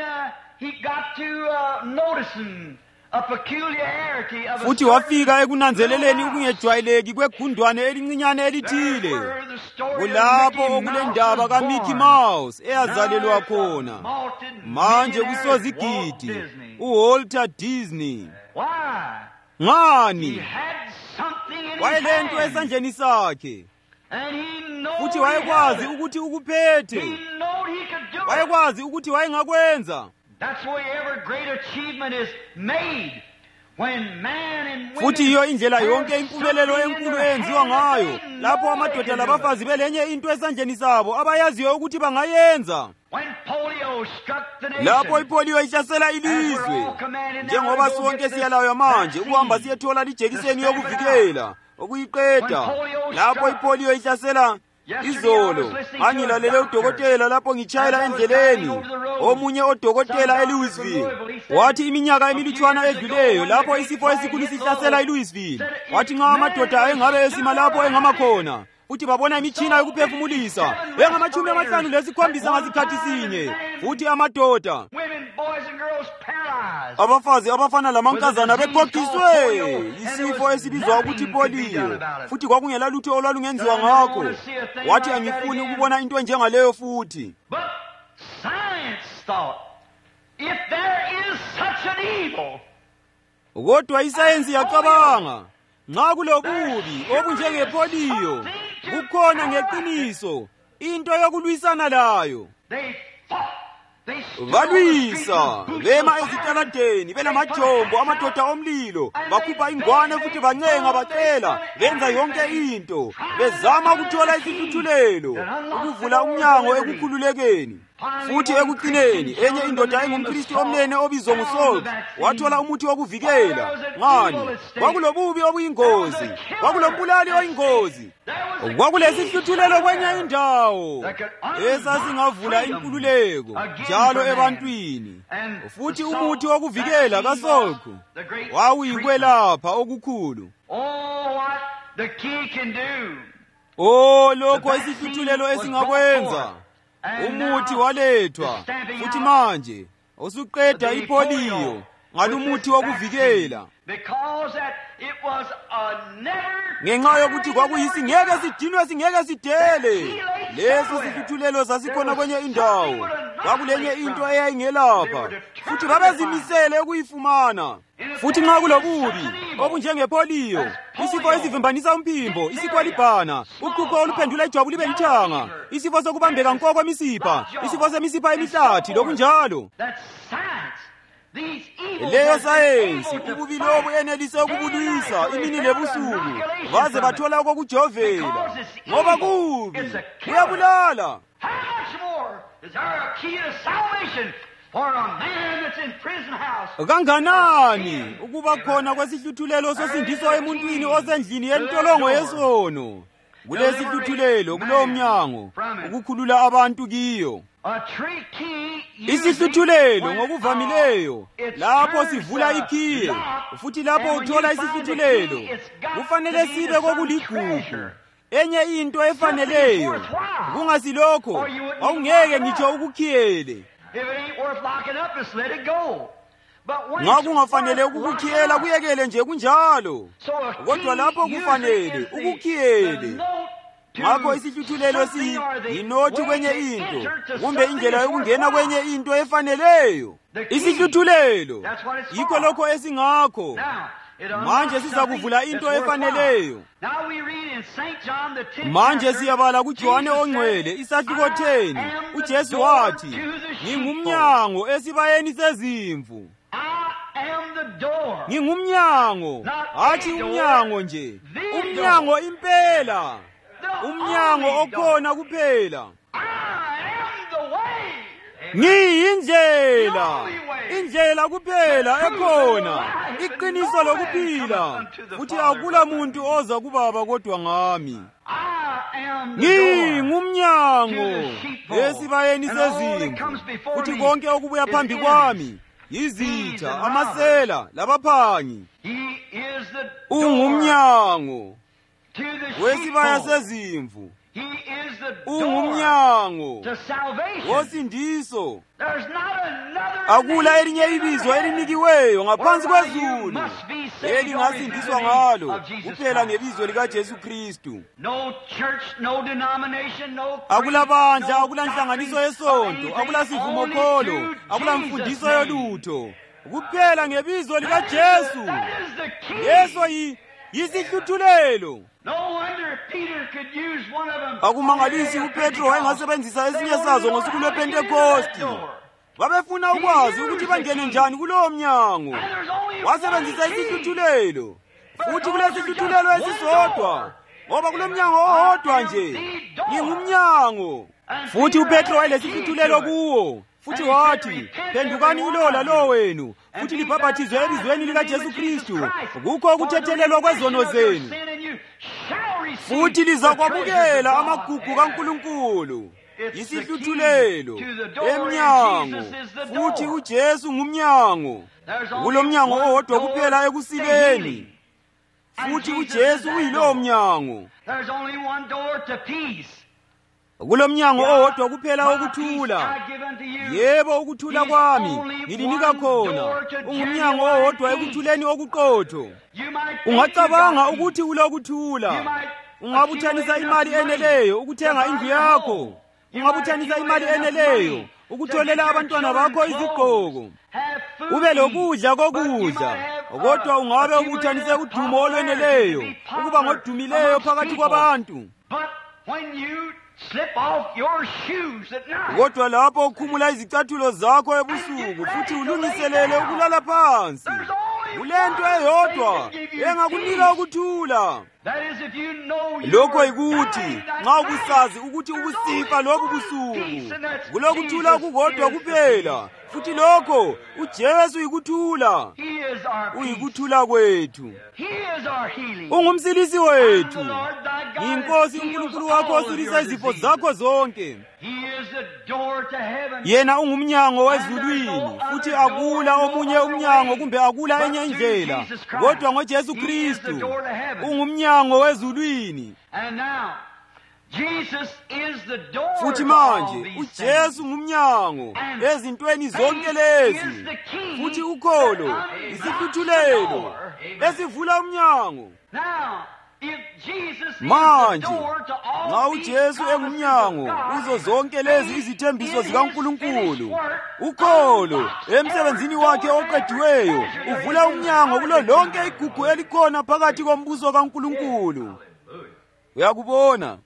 Futhi wafika ekunanzeleleni ukungejwayeleki kwegundwane elincinyane elithile. Kulapho okulendaba kaMickey Mouse eyazalelwa khona. Manje kusozigidi uWalter Disney. Ngani? Wayelento esandleni sakhe. Futhi wayekwazi ukuthi ukuphethe. Wayekwazi ukuthi wayengakwenza. That's where every great achievement is made. When man and women futhi iyo indlela yonke impumelelo enkulu eyenziwa ngayo, lapho amadoda labafazi belenye into esandleni sabo abayaziyo ukuthi bangayenza. Lapho ipolio ihlasela ilizwe, njengoba sonke siyalayo manje ukuhamba siyethola lijekiseni yokuvikela okuyiqeda. Lapho ipolio ihlasela izolo, angilalele udokotela lapho ngitshayela endleleni, omunye odokotela eLouisville, wathi iminyaka emilutshwana edluleyo lapho isifo esikhulu sihlasela eLouisville, wathi nxa amadoda ayengabe esima lapho engamakhona, futhi babona imitshina yokuphefumulisa engamachumi amahlanu lesikhombisa ngasikhathi sinye, futhi amadoda, abafazi abafana lamankazana beqokiswe isifo esibizwa ukuthi polio, futhi kwakungela lutho olwalungenziwa ngakho. Wathi angifuni ukubona into njengaleyo futhi. Kodwa isayensi yacabanga, nxa kulobubi obunjengepolio kukhona ngeqiniso into yokulwisana layo. Balwisa, bema ezitaladeni, belamajombo, amadoda omlilo, bakhupha ingwane futhi bancenga bacela, benza yonke into, bezama ukuthola isihluthulelo, ukuvula umnyango ekukhululekeni. Futhi ekucineni, enye indoda engumKristu omnene obizwa nguSaul, wathola umuthi wokuvikela. Ngani? Kwakulobubi obuyingozi, kwakulombulali oyingozi, kwakulesihluthulelo kwenye indawo esasingavula inkululeko njalo ebantwini. Futhi umuthi wokuvikela kaSaul wawuyikwelapha okukhulu. Oh, lokho isihluthulelo esingakwenza. Umuthi walethwa, futhi manje usuqeda ipolio ngalumuthi wokuvikela. Ngenxa yokuthi kwakuyisi ngeke sidinwe singeke sidele. Leso sihluthulelo sasikhona kwenye indawo, kwakulenye into eyayingelapha, futhi babezimisele ukuyifumana. Futhi nxa kulobubi obunjengepolio, isifo esivimbanisa umphimbo, isikwalibhana, uqhuqho oluphendula ijwabu libe lithanga, isifo sokubambeka nko kwemisipha, isifo semisipha emihlathi lokunjalo. Leyo sayensi, ububi lobu enelise ukubulisa imini lebusuku, baze bathola okokujovela, ngoba kubi kuyabulala. Kanganani ukuba khona kwesihluthulelo sosindiso emuntwini osendlini yentolongo yesono. Kulesihluthulelo kulowo mnyango ukukhulula abantu kiyo. Isihluthulelo ngokuvamileyo lapho sivula ikhiye futhi lapho uthola isihluthulelo kufanele sibe kokuligugu enye into efaneleyo kungasilokho awungeke ngitsho ukukhiyele nxa kungafanele ukukukhiyela kuyekele nje kunjalo kodwa lapho kufanele ukukhiyele ngakho isihluthulelo si yinothi kwenye into kumbe indlela yokungena kwenye into efaneleyo isihluthulelo yikho lokho esingakho manje siza kuvula into efaneleyo manje siyabala kuJohane ongcwele isahluko ten uJesu wathi ngingumnyango esibayeni sezimvu ngingumnyango hathi umnyango nje umnyango impela umnyango okhona kuphela ngiyindlela indlela kuphela ekhona iqiniso lokuphila futhi akula muntu oza kubaba kodwa ngami ngingumnyango esibayeni sezimvu futhi konke okubuya phambi kwami yizitha amasela labaphangi ungumnyango wesibaya sezimvu ungumnyango wosindiso akula elinye ibizo elinikiweyo ngaphansi kwezulu elingasindiswa ngalo kuphela ngebizo likaJesu Kristu akula bandla akula nhlanganiso yesonto akula sivumo kholo akula mfundiso yolutho kuphela ngebizo likaJesu yeso yi yisihluthulelo akumangalisi uPetro wayengasebenzisa esinye sazo ngosuku lwePentekosti babefuna ukwazi ukuthi bangene njani kulowo mnyango wasebenzisa isihluthulelo futhi kulesihluthulelo esisodwa ngoba kulomnyango owodwa nje ngingumnyango futhi uPetro wayelesihluthulelo kuwo futhi wathi phendukani kulola lo wenu futhi libhabhathizwe ebizweni likaJesu Kristu kukho ukuthethelelwa kwezono zenu futhi lizakwamukela amagugu kaNkulunkulu isihluthulelo emnyango futhi uJesu ngumnyango kulomnyango owodwa kuphela ekusileni futhi uJesu uyilowo mnyango kulomnyango owodwa kuphela wokuthula yebo ukuthula kwami ngilinika khona ungumnyango owodwa ekuthuleni okuqotho ungacabanga ukuthi ulokuthula ungabuthanisa imali eneleyo ukuthenga indlu yakho ungabuthanisa imali eneleyo ukutholela abantwana bakho izigqoko ube lokudla kokudla kodwa ungabe ubuthanise udumo olweneleyo ukuba ngodumileyo phakathi kwabantu kodwa lapho ukhumula izicathulo zakho ebusuku futhi ulungiselele ukulala phansi kulento eyodwa engakunika ukuthula lokho yikuthi nxa ubusazi ukuthi ubusifa lobu busuku kulokuthula kukodwa kuphela futhi lokho uJesu uyikuthula uyikuthula kwethu ungumsilisi wethu inkosi uNkulunkulu wakho osilisa izifo zakho zonke yena ungumnyango wezulwini futhi akula omunye umnyango kumbe akula enye indlela kodwa ngoJesu Kristu ungumnyango wezulwini futhi manje uJesu ngumnyango ezintweni zonke lezi futhi ukholo isihluthulelo esivula umnyango manje nxa uJesu engumnyango uzo zonke lezi izithembiso zikaNkulunkulu ukholo emsebenzini wakhe oqediweyo uvula umnyango kulo lonke igugu elikhona phakathi kombuso kaNkulunkulu uyakubona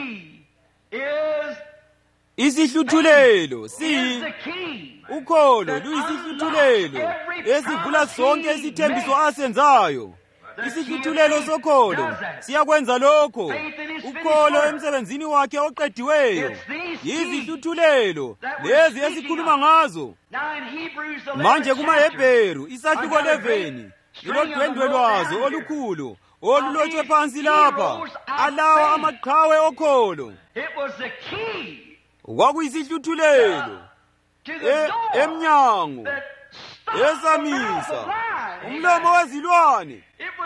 isihluthulelo si ukholo luyisihluthulelo esivula sonke isithembiso asenzayo isihluthulelo sokholo siyakwenza lokho ukholo emsebenzini wakhe oqediweyo yizihluthulelo lezi esikhuluma ngazo manje kumaHebheru isahluko eleven ilodwendwe lwazo olukhulu olulotshwe phansi lapha alawa amaqhawe okholo kwakuyisihluthulelo emnyango esamisa umlomo wezilwane.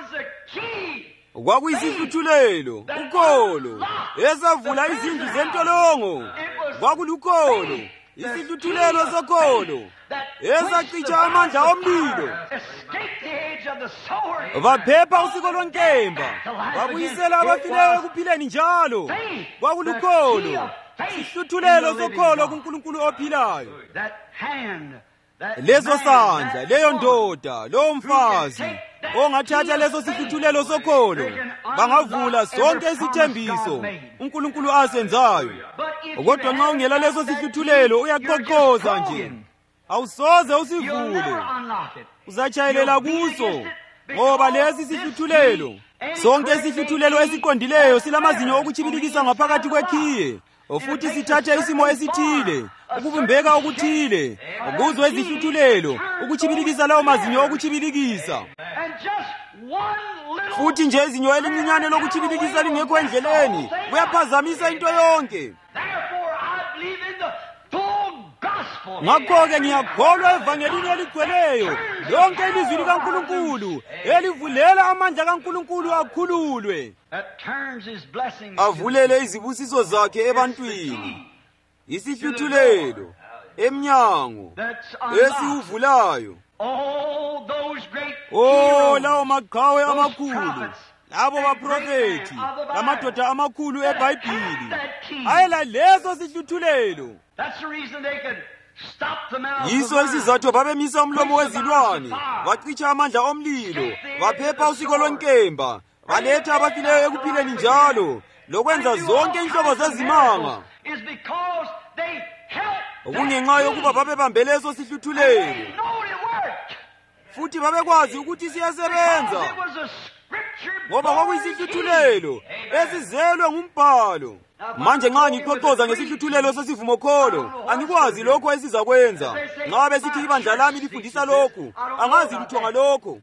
Kwakuyisihluthulelo ukholo esavula izindlu zentolongo. Kwakulukholo isihluthulelo sokholo esacitsha amandla omlilo. Baphepha usiko lwenkemba babuyisela abafileyo ekuphileni njalo. Kwakulukholo isihluthulelo sokholo kuNkulunkulu ophilayo. Leso sandla, leyo ndoda, lowo mfazi ongathatha leso sihluthulelo sokholo, bangavula sonke isithembiso uNkulunkulu asenzayo. Kodwa nxa ungela leso sihluthulelo uyaqoqoza nje, awusoze usivule, uzatshayelela kuso. Ngoba lesi sihluthulelo, sonke isihluthulelo esiqondileyo silamazinyo okutshibilikisa ngaphakathi kwekhiye, futhi sithatha isimo esithile, ukubumbeka okuthile, ukuzwa izihluthulelo, ukutshibilikisa lawo mazinyo okutshibilikisa. Futhi nje izinyo elincinyane lokutshibilikisa lingekho endleleni, kuyaphazamisa into yonke. Ngakho-ke ngiyakholwa evangelini eligcweleyo, lonke ilizwi likaNkulunkulu elivulela amandla kaNkulunkulu akhululwe, avulele izibusiso zakhe ebantwini. Isihluthulelo emnyango esiwuvulayo. Oh, lawo maqhawe amakhulu, labo baprofethi, lamadoda amakhulu eBhayibhili ayela leso sihluthulelo. Yiso isizathu babemisa umlomo wezilwane, bacitsha amandla omlilo, baphepha usiko lwenkemba, baletha abafileyo ekuphileni njalo, lokwenza zonke inhlobo zezimanga. Okungenxa yokuba babebambe leso sihluthulelo, futhi babekwazi ukuthi siyasebenza, ngoba kwakuyisihluthulelo esizelwe ngumbhalo. Manje nxa ngiqoqoza ngesihluthulelo sesivumo kholo, angikwazi lokho esizakwenza. Nxa besithi ibandla lami lifundisa lokhu, angazi lutho ngalokho.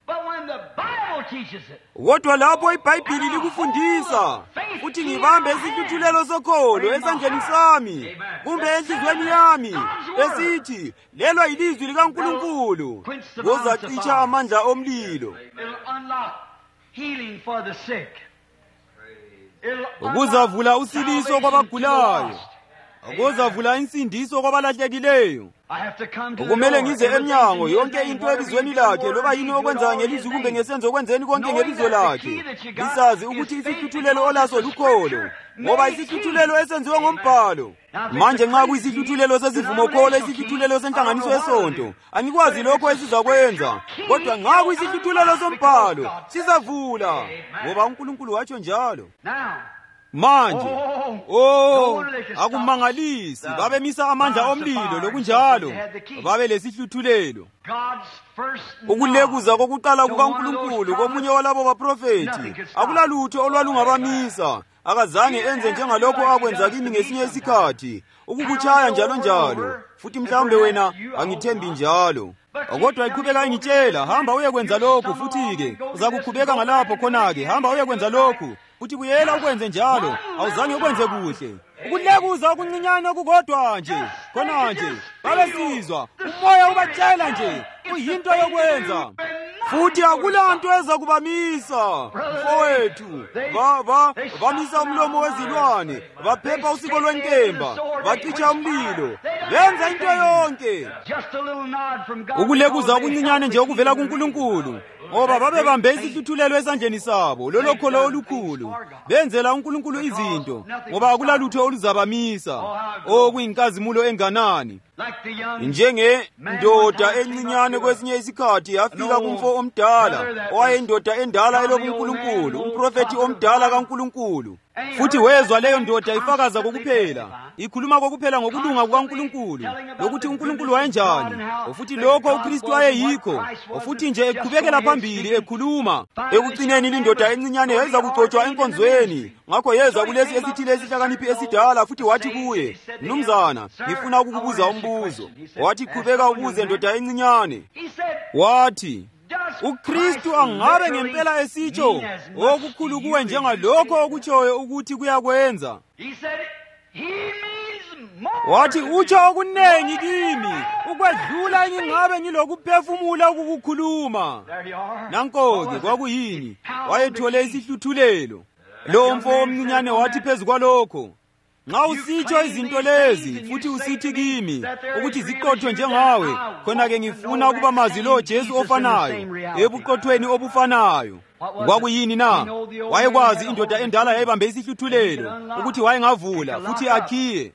Kodwa lapho iBhayibhili likufundisa, futhi ngibambe isihluthulelo sokholo esandleni sami, kumbe enhlizweni yami, esithi lelo yilizwi likaNkulunkulu, kuzacitsha amandla omlilo, ukuzavula usiliso kwabagulayo, ukuzavula insindiso kwabalahlekileyo. Kumele ngize emnyango yonke into elizweni lakhe, loba yini okwenza ngelizwi kumbe ngesenzo kwenzeni konke ngebizo lakhe. Lisazi ukuthi isihluthulelo olaso lukholo, ngoba isihluthulelo esenziwe ngombhalo. Manje nxa kuyisihluthulelo sesivumo kholo, isihluthulelo senhlanganiso yesonto, angikwazi lokho esizakwenza. Kodwa nxa kuyisihluthulelo sombhalo, sizavula, ngoba uNkulunkulu watsho njalo. Manje, oh, akumangalisi, babemisa amandla omlilo lokunjalo, babe lesihluthulelo. Ukulekuza kokuqala kukaNkulunkulu komunye walabo baprofethi, akulalutho olwalungabamisa, akazange enze njengalokho akwenza kimi ngesinye isikhathi, ukukutshaya njalo njalo. Futhi mhlawumbe wena angithembi njalo. Kodwa iqhubeka ingitshela, hamba uyekwenza lokho, futhi-ke uzakuqhubeka ngalapho khona-ke, hamba uyekwenza lokho, futhi buyela ukwenze njalo, awuzange ukwenze kuhle. Ukulekuza okuncinyane okukodwa nje, khona nje, babesizwa, umoya ubatshela nje, kuyinto yokwenza. Futhi akulanto eza kubamisa, mfowethu, ba, ba, bamisa umlomo wezilwane, baphepha usiko lwenkemba, bacitsha umlilo, benza into yonke. Ukulekuza okuncinyane nje okuvela kuNkulunkulu, ngoba babebambe isihluthulelo esandleni sabo, lolo kholo olukhulu, benzela uNkulunkulu izinto, ngoba akulalutho oluzabamisa. Oh, kuyinkazimulo enganani! Njenge ndoda encinyane kwesinye isikhathi yafika kumfo omdala, owayindoda endala elokuNkulunkulu, umprofethi omdala kaNkulunkulu. Futhi wezwa leyo ndoda ifakaza kokuphela, ikhuluma kokuphela ngokulunga kukaNkulunkulu, lokuthi uNkulunkulu wayenjani, futhi lokho uKristu ayeyikho, futhi nje eqhubekela phambili ekhuluma. Ekucineni lindoda encinyane yeza kugcotshwa enkonzweni, ngakho yeza kulesi esithile esihlakaniphi esidala, futhi wathi kuye, "Mnumzana, ngifuna ukukubuza umbuzo." Wathi, "Qhubeka ubuze ndoda encinyane." Wathi, "uKristu angabe ngempela esitsho okukhulu kuwe njengalokho okutshoyo ukuthi kuyakwenza?" He said, he means wathi utsho okunengi kimi ukwedlula engingabe ngilokuphefumula ukukukhuluma. Nanko-ke kwakuyini, wayethole isihluthulelo. Lo mfo omncinyane wathi phezu kwalokho, nxa usitsho izinto lezi futhi usithi kimi ukuthi ziqothwe njengawe, khona-ke ngifuna ukuba mazi lo Jesu ofanayo ebuqothweni obufanayo. Kwakuyini na? Wayekwazi indoda endala yayibambe isihluthulelo ukuthi wayengavula futhi akhiye.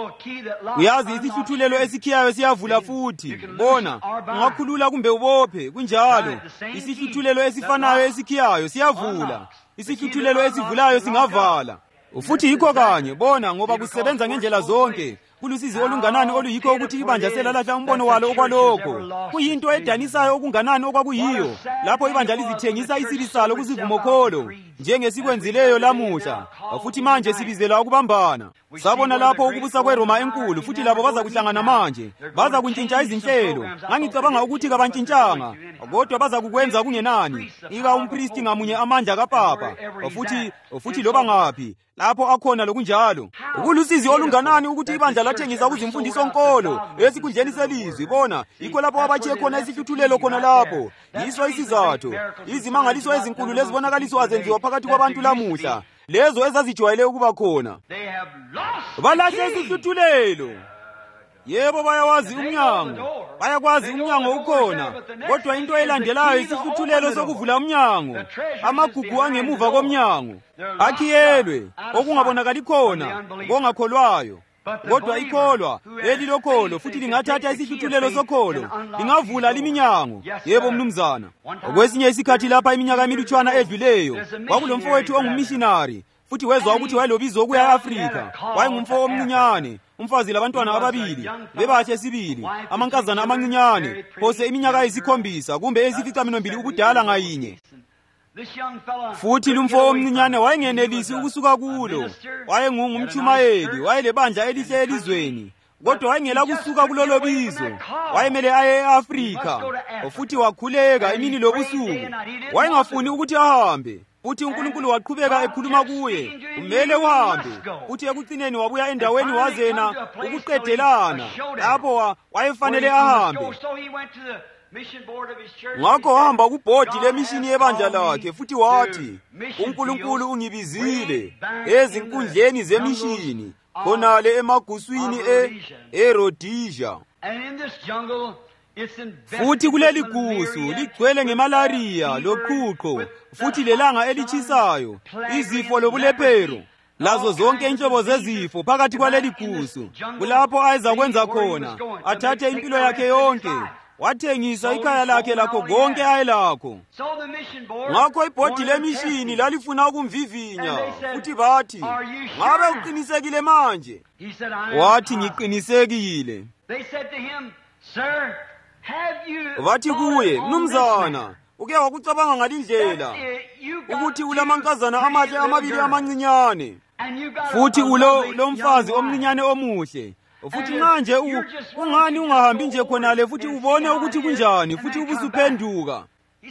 Uyazi isihluthulelo esikhiyayo siyavula futhi. Bona, ungakhulula kumbe ubophe, kunjalo. Isihluthulelo esifanayo esikhiyayo siyavula. Isihluthulelo esivulayo singavala. Futhi yikho kanye, bona, ngoba kusebenza ngendlela zonke. Kulusizi olunganani oluyikho ukuthi ibandla selalahla umbono walo okwalokho. Kuyinto edanisayo okunganani okwakuyiyo lapho ibandla lizithengisa isili salo kuzivumokholo njengesikwenzileyo lamuhla. Futhi manje sibizela ukubambana. Sabona lapho ukubusa kweRoma enkulu, futhi labo baza kuhlangana manje. Baza kuntshintsha izinhlelo. Ngangicabanga ukuthi kabantshintshanga, kodwa baza kukwenza kungenani. Ika umpristi ngamunye amandla kaPapa, futhi futhi loba ngaphi lapho akhona lokunjalo. Kulusizi olunganani ukuthi ibandla lathengisa kuzimfundiso nkolo esikhundleni selizwi. Bona, yikho lapho abatshiye khona isihluthulelo khona lapho. Yiso isizathu. Izimangaliso ezinkulu lezibonakaliso azenziwa phakathi kwabantu lamuhla, lezo ezazijwayele ukuba khona. Balahle isihluthulelo. Yebo, bayawazi umnyango. Bayakwazi umnyango ukhona, kodwa into elandelayo isihluthulelo sokuvula umnyango. Amagugu angemuva komnyango akhiyelwe, okungabonakali khona ngongakholwayo. Kodwa ikholwa elilokholo futhi lingathatha isihluthulelo sokholo, lingavula liminyango. Yebo mnumzana. Okwesinye isikhathi lapha iminyaka emilutshwana edluleyo, kwakulomfowethu ongumissionary, futhi wezwa ukuthi wayelobizo ukuya eAfrika. Wayengumfo omncinyane, umfazi labantwana ababili, bebahle sibili, amankazana amancinyane, phose iminyaka eyisikhombisa kumbe eyisificaminwembili ubudala ngayinye. Futhi lumfo omncinyane wayengenelisi ukusuka kulo. Wayengumchumayeli, wayelebandla elihle elizweni, kodwa wayengela kusuka kulolo bizo. Wayemele aye eAfrika, futhi wakhuleka imini lobusuku. Wayengafuni ukuthi ahambe. Futhi uNkulunkulu waqhubeka ekhuluma kuye, kumele uhambe. Futhi ekucineni wabuya endaweni wazena ukuqedelana lapho wayefanele ahambe. Ngakho wahamba kubhodi lemishini yebandla lakhe, futhi wathi, uNkulunkulu ungibizile ezinkundleni zemishini khonale emaguswini eRhodesia. Futhi kuleli gusu ligcwele ngemalariya loqhuqho, futhi lelanga elichisayo, izifo lobulephero, lazo zonke inhlobo zezifo phakathi kwaleli gusu. Kulapho ayeza kwenza khona, athathe impilo yakhe yonke, wathengisa ikhaya lakhe lakho konke ayelakho. Ngakho ibhodi lemishini lalifuna ukumvivinya, futhi bathi, ngabe uqinisekile manje? Wathi, ngiqinisekile. Bathi kuye, mnumzana, uke wakucabanga ngalindlela ukuthi ulamankazana amahle amabili amancinyane, futhi ulo lomfazi omncinyane omuhle, futhi manje ungani ungahambi nje khonale futhi ubone ukuthi kunjani futhi ubusuphenduka?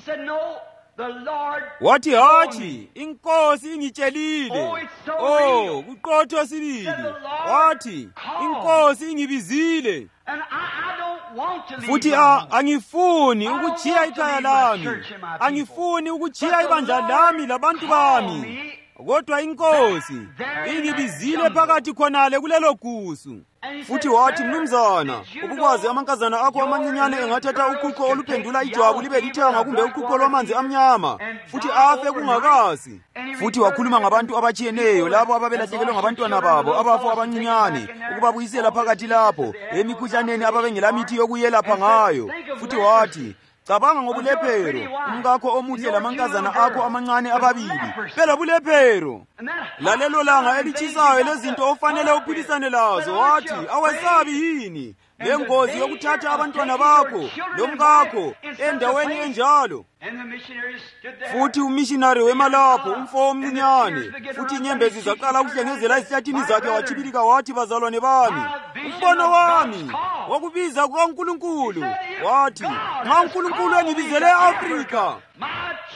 Wathi, hathi, inkosi ingitshelile. Oh, kuqotho sibili. Wathi, inkosi ingibizile. Futhi angifuni ukujiya ikhaya lami, angifuni ukujiya ibandla lami labantu bami, kodwa inkosi ingibizile phakathi khonale kulelo gusu. Futhi wathi, mnumzana, ubukwazi amankazana akho amancinyane engathatha ukhukho oluphendula ijwabu libe lithanga kumbe ukhukho lwamanzi amnyama, futhi afe kungakazi. Futhi wakhuluma ngabantu abatshiyeneyo, labo ababelahlekelwe ngabantwana babo abafo abancinyane, ukubabuyisela phakathi lapho emikhuhlaneni ababengelamithi yokuyelapha ngayo. Futhi wathi, cabanga ngobulephero, umkakho omuhle lamankazana akho amancane ababili belobulephero. Lalelo langa elichisayo lezinto ofanele uphilisane lazo. Wathi, awesabi yini lengozi yokuthatha abantwana bakho lomkakho endaweni enjalo? Futhi umissionary wema lapho, umfo omncinyane, futhi inyembezi zaqala ukuhlengezela esihlathini zakhe, wachibilika wathi, bazalwane bami, umbono wami wokubiza kukaNkulunkulu. Wathi, nxa uNkulunkulu engibizele eAfrika,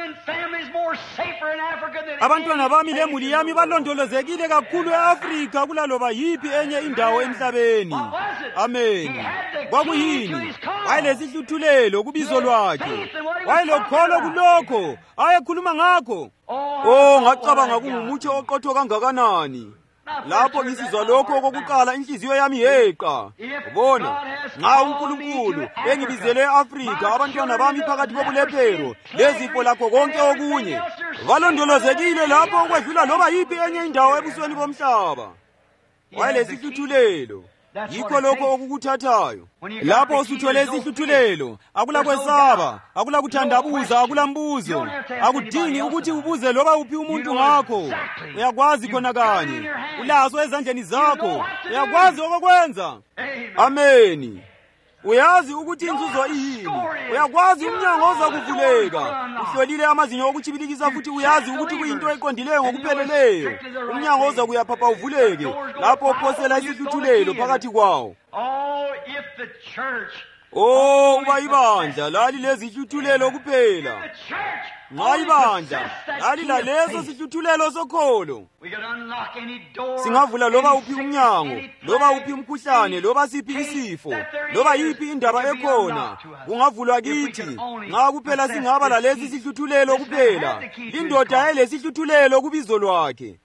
abantwana bami lemuli yami balondolozekile kakhulu e-Afrika kulaloba yiphi enye indawo emhlabeni. Amen. Kwakuyini? Wayelesihluthulelo kubizo lwakhe. Wayelokholo kulokho ayekhuluma ngakho. Oh, ngacabanga kungumutsho oqotho kangakanani. Lapho ngisizwa lokho okokuqala inhliziyo yami yeqa. Ubona, nxa uNkulunkulu engibizele e-Afrika abantwana bami phakathi kobulephero lezifo lakho konke okunye, balondolozekile lapho okwedlula loba yiphi enye indawo ebusweni bomhlaba. Wayelesihluthulelo. Yikho lokho okukuthathayo. Lapho usuthole isihluthulelo, akula kwesaba, akula kuthandabuza, akula mbuzo. Akudingi ukuthi ubuze loba uphi umuntu ngakho. Uyakwazi khona kanye. Ulazo ezandleni zakho. Uyakwazi okokwenza. Amen. Uyazi ukuthi inzuzo iyini. Uyakwazi umnyango ozakuvuleka. Uhlolile amazinyo okuchibilikisa futhi uyazi ukuthi kuyinto eqondileyo ngokupheleleyo. Umnyango ozakuyaphapha uvuleke lapho uphosela isihluthulelo phakathi kwawo. Oh, uba ibandla lali lezihluthulelo kuphela. Nxa ibandla lali lalezo sihluthulelo sokholo, singavula loba uphi umnyango, loba uphi umkhuhlane, loba siphi isifo, loba yiphi indaba ekhona, kungavulwa kithi nxa kuphela singaba lalezi sihluthulelo kuphela. Indoda yayilesihluthulelo kubizo lwakhe.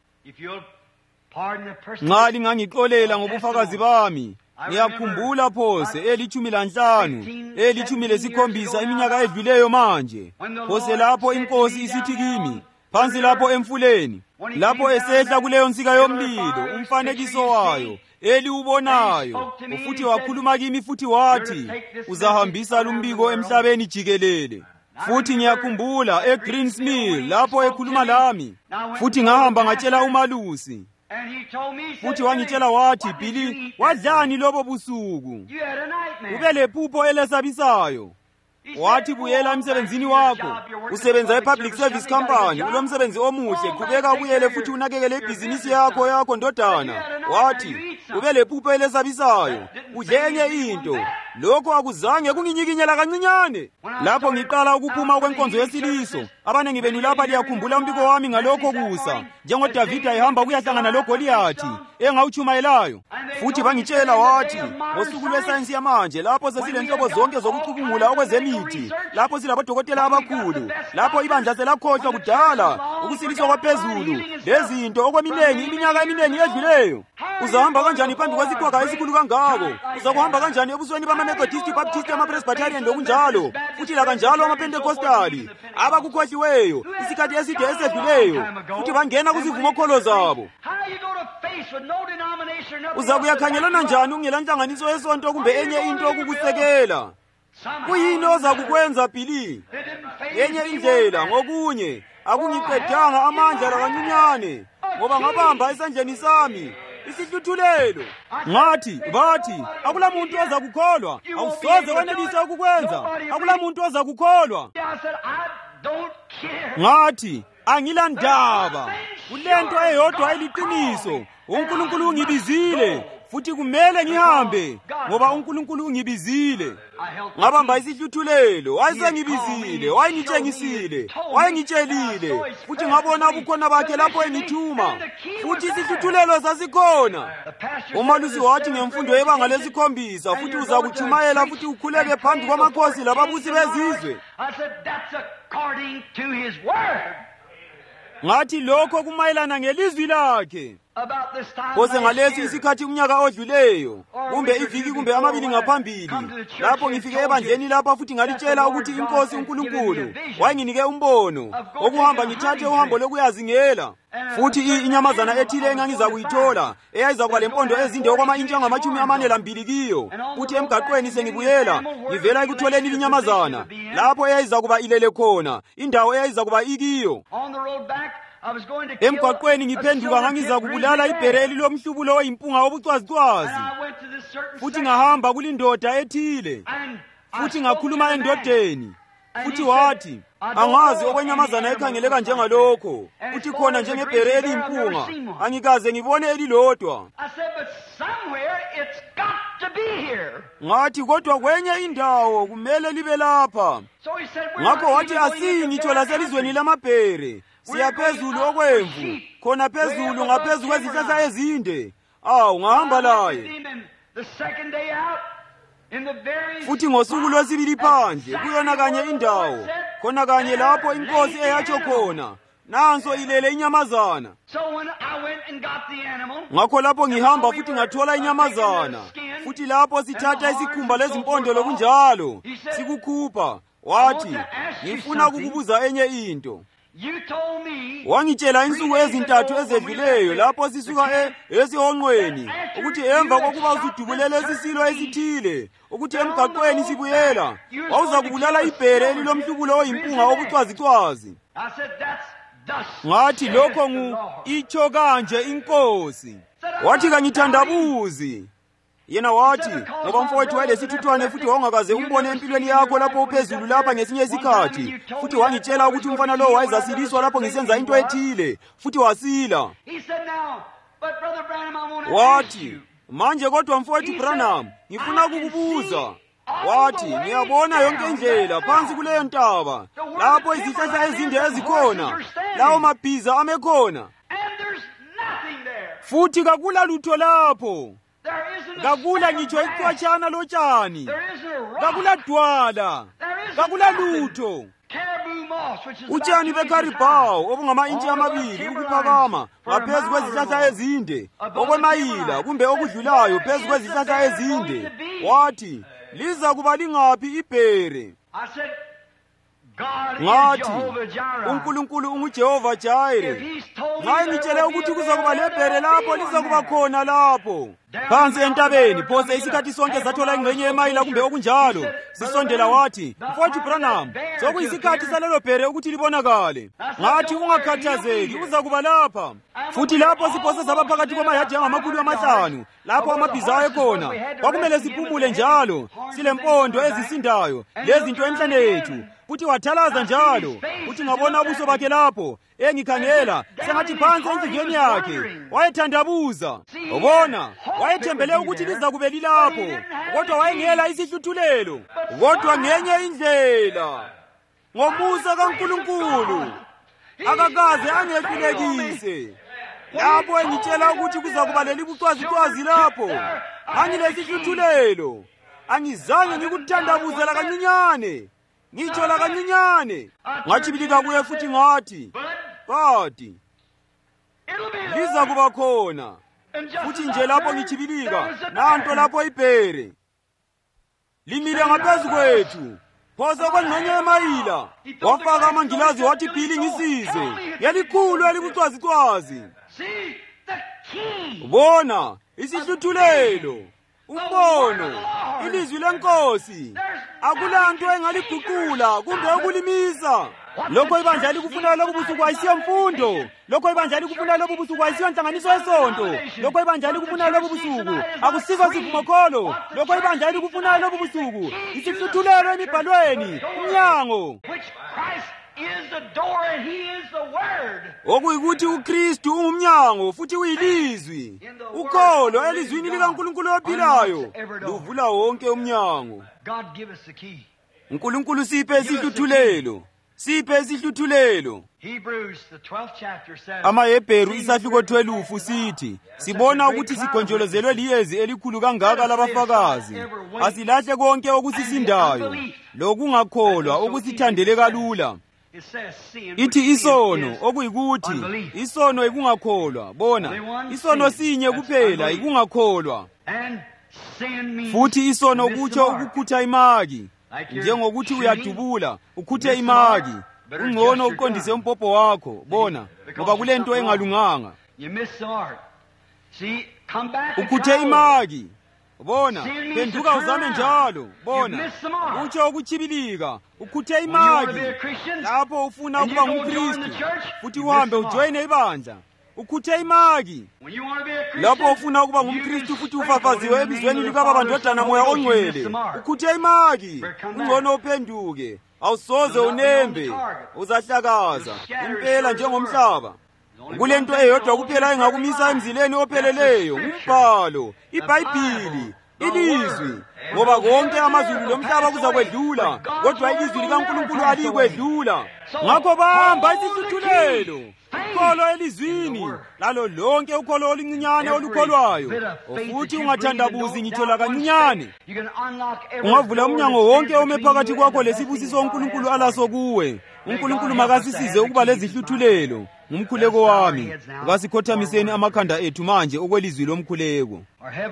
Nxa lingangixolela ngobufakazi bami, ngiyakhumbula phose elithumi lanhlanu, elithumi lesikhombisa iminyaka edluleyo manje. Phose lapho inkosi isithi kimi, phansi lapho emfuleni, lapho esehla kuleyo nsika yomlilo, umfanekiso wayo, eliwubonayo, futhi wakhuluma kimi futhi wathi, uzahambisa lumbiko emhlabeni jikelele. Futhi ngiyakhumbula eGreensmill lapho ekhuluma lami, futhi ngahamba ngatshela umalusi. Futhi wangitshela wathi, Billy, wadlani lobo busuku? Ube lephupho elesabisayo. Wathi buyela emsebenzini wakho. Usebenza e-public service company, ulomsebenzi omuhle, qhubeka ubuyele futhi unakekele ibhizinisi yakho yakho ndodana. Wathi ube lephupho elesabisayo. Udle enye into. Lokho akuzange kunginyikinyela kancinyane. Lapho ngiqala ukuphuma kwenkonzo yesiliso, abanengi benu lapha liyakhumbula umbiko wami ngalokho kusa, njengoDavida ehamba kuyahlangana loGoliathi engawuchumayelayo. Futhi bangitshela wathi, ngosuku lwesayensi yamanje, lapho sesilenhlobo zonke zokucubungula okwezemithi, lapho silabodokotela abakhulu, lapho ibandla selakhohlwa kudala ukusiliswa kwaphezulu, lezinto okweminengi iminyaka eminingi edluleyo. Uzahamba kanjani phambi kwesiqhwaga esikhulu kangako? Uzakuhamba kanjani ebusweni bamaMethodist, Baptist, amaPresbyterian lokunjalo, futhi la kanjalo amaPentekostali abakukhohliweyo isikhathi eside esedluleyo, futhi bangena kuzivumo kholo zabo? Uzakuyakhangelana njani ungela nhlanganiso yesonto kumbe enye into okukusekela? Kuyini ozakukwenza Billy? Enye indlela ngokunye akungiqedanga amandla lakancinyane, ngoba ngabamba esandleni sami isihluthulelo. Ngathi, bathi, akula muntu oza kukholwa. Awusoze wenelisa ukukwenza. Akula muntu oza kukholwa. Ngathi, angilandaba. Kulento eyodwa eliqiniso. uNkulunkulu ungibizile, futhi kumele ngihambe, ngoba uNkulunkulu ungibizile. Ngabamba isihluthulelo, wayesengibizile, wayengitshengisile, wayengitshelile, futhi ngabona ubukhona bakhe lapho engithuma, futhi isihluthulelo sasikhona. Umalusi wathi ngemfundo yebanga lesikhombisa, futhi uzakuchumayela futhi ukhuleke phambi kwamakhosi lababusi bezizwe. Ngathi lokho kumayelana ngelizwi lakhe. Phose ngalesi isikhathi umnyaka odluleyo, kumbe iviki kumbe amabili ngaphambili, lapho ngifike ebandleni lapha futhi ngalitshela ukuthi inkosi uNkulunkulu wayenginike umbono okuhamba ngithathe uhambo lokuyazingela, futhi inyamazana ethile engangiza kuyithola eyayizakuba lempondo ezinde okwama-intshi angamachumi amane lambili kiyo. Futhi emgaqweni sengibuyela ngivela ekutholeni inyamazana lapho eyayizakuba ilele khona, indawo eyayizakuba ikiyo. Emgwaqweni ngiphenduka ngangiza kubulala ibhere elilomhlubulo oyimpunga obucwazicwazi, futhi ngahamba kulindoda ethile, futhi ngakhuluma endodeni, futhi wathi, angazi okwenyamazana ekhangeleka njengalokho, futhi khona njengebhere elimpunga, angikaze ngibone elilodwa. be here. Ngathi kodwa kwenye indawo kumele libe lapha. So he said, we're Ngakho not wathi even going asiyi into ngitsho their laselizweni country. lamabhere. Siya phezulu okwemvu. Khona phezulu ngaphezu kwezihlahla ezinde. Awu ngahamba laye. The second day out, in the very Futhi ngosuku lwesibili phandle kuyona kanye indawo. Khona kanye lapho inkosi eyatsho khona. Nanso ilele inyamazana. So when I went and got the animal, Ngakho lapho ngihamba futhi ngathola inyamazana. Futhi lapho sithatha isikhumba lezimpondo lokunjalo. Sikukhupha. Wathi, ngifuna kukubuza enye into. you told me Wangitshela insuku ezintathu ezedluleyo lapho sisuka esihonqweni ukuthi emva kokuba usudubulele isisilo esithile ukuthi emgaqweni sibuyela wawuza kubulala ibhere elilomhlubulo oyimpunga obucwazicwazi. I said, that's thus Ngathi saith lokho the ngu Lord. itsho kanje inkosi. Wathi kangithandabuzi. Yena wathi ngoba mfowethu wayelesithuthwane futhi wawungakaze umbone empilweni yakho lapho uphezulu lapha ngesinye isikhathi futhi wangitshela ukuthi umfana lo wayezasiliswa lapho ngisenza into ethile futhi wasila. He said, now, but Brother Branham, I want to ask Wathi you. manje kodwa mfowethu Branham ngifuna ukukubuza. Wathi ngiyabona yonke indlela phansi kuleyo ntaba lapho izihlahla ezinde ezikhona lawo mabhiza amekhona And there's nothing there. futhi kakula lutho lapho. There isn't a Kakula speck of ngitsho grass. ichwachana lotshani. There isn't a rock. Kakula dwala. There isn't Kakula nothing. lutho. Caribou moss, which is about Utshani two inches bekaribhawu high. obungama intshi amabili ukuphakama ngaphezu kwezihlahla ezinde okwemayila kumbe okudlulayo phezu kwezihlahla ezinde. Wathi liza kuba lingaphi ibhere. I said, God is Ngathi Jehovah Jireh. uNkulunkulu unguJehova Jire. If he's told me Ngaye there ngitshele will be ukuthi a kuza kuba there, lebhere there lapho will be liza one kuba there. khona lapho. Phansi entabeni phose isikhathi sonke sathola ingxenye yemayila kumbe okunjalo. Sisondela wathi, mfowethu Branham, sokuyisikhathi salelo bhere ukuthi libonakale. Ngathi ungakhathazeki uza kuba lapha. Futhi lapho siphose saba phakathi kwamayadi angamakhulu amahlanu. Lapho amabhiza ayekhona. Kwakumele siphumule njalo. Silempondo ezisindayo lezinto emhlane yethu. Futhi wathalaza njalo. Futhi ngabona ubuso bakhe lapho. Engikhangela sengathi phansi enhliziyweni yakhe wayethandabuza. Ubona wayethembele ukuthi liza kube lilapho kodwa wayengela isihluthulelo kodwa ngenye indlela ngomusa kaNkulunkulu akakaze angehlulekise. Lapho engitshela ukuthi kuza kuba leli bucwazicwazi lapho angilesihluthulelo angizange ngikuthandabuze la kancinyane ngitsho la kancinyane. Ngachibilika kuye futhi ngathi kati It'll be liza there. kuba khona. And just Futhi about nje lapho there, ngichibilika there's a nanto bear. lapho ibhere limile ngaphezu kwethu phoso kwengxenye yemayila. Wafaka amangilazi wathi phili ngisize yalikhulu elibucwazicwazi. See, the key. Bona isihluthulelo umbono ilizwi lenkosi akulanto engaliguqula kumbe ukulimisa. Lokho ibandla likufuna lobu busuku ayisiyo mfundo. Lokho ibandla likufuna lobu busuku ayisiyo nhlanganiso yesonto. Lokho ibandla likufuna lobu busuku akusikho sivumokholo. Lokho ibandla likufuna lobu busuku isihluthulelo emibhalweni umnyango Which Christ is the door and he is the word. okuyikuthi uKristu ungumnyango futhi uyilizwi. Ukholo elizwini likaNkulunkulu ophilayo luvula wonke umnyango. God give us the key. uNkulunkulu siphe isihluthulelo. Siphe isihluthulelo. Hebrews the twelfth chapter says, AmaHebheru isahluko twelve sithi sibona ukuthi sigonjolozelwe liyezi elikhulu kangaka labafakazi. Asilahle konke okusisindayo lokungakholwa okusithandele kalula. it says sin. Ithi isono okuyikuthi isono ikungakholwa. Bona isono sinye kuphela ikungakholwa. And sin means Futhi isono miss kutsho the mark. ukukhutha imaki. Like you're Njengokuthi shooting, uyadubula ukhuthe miss the imaki. mark, better Ungcono adjust your uqondise gun. umpopo wakho. Bona Because ngoba kulento there's something engalunganga. You miss the mark. See, come back and Ukhuthe try over. imaki. Bona See, you phenduka need to uzame turn njalo. around. Bona You miss the mark. utsho ukuchibilika ukhuthe When you want to imaki. be a Christian, Lapho ufuna and you ukuba go join ngumKristu the church, futhi you uhambe miss the mark. ujoyine ibandla ukhuthe imaki. when you want to be a Christian, Lapho ufuna ukuba you ngumKristu be futhi sprinkled ufafaziwe in the name ebizweni of the likababa Father, ndodana Son, moya Holy Ghost, you miss ongcwele the mark. ukhuthe imaki. Better come back. Ungcono uphenduke awusoze You'll not be on the unembe target. uzahlakaza You'll scatter impela as njengomhlaba. There's only Kulento one thing eyodwa to hold kuphela you engakumisa very emzileni right. opheleleyo That's the scripture. umbhalo The iBhayibhili Bible. ilizwi, ngoba konke amazulu lomhlaba kuzakwedlula, kodwa ilizwi likaNkulunkulu alikwedlula. Ngakho bamba isihluthulelo, ukholo elizwini, lalo lonke ukholo oluncinyane olukholwayo, futhi ungathandabuzi ngitsho lakancinyane. Ungavula umnyango wonke ome phakathi kwakho lesibusiso uNkulunkulu alaso kuwe. uNkulunkulu makasisize ukuba lezihluthulelo. Ngumkhuleko wami, kasikhothamiseni amakhanda ethu manje okwelizwi lomkhuleko.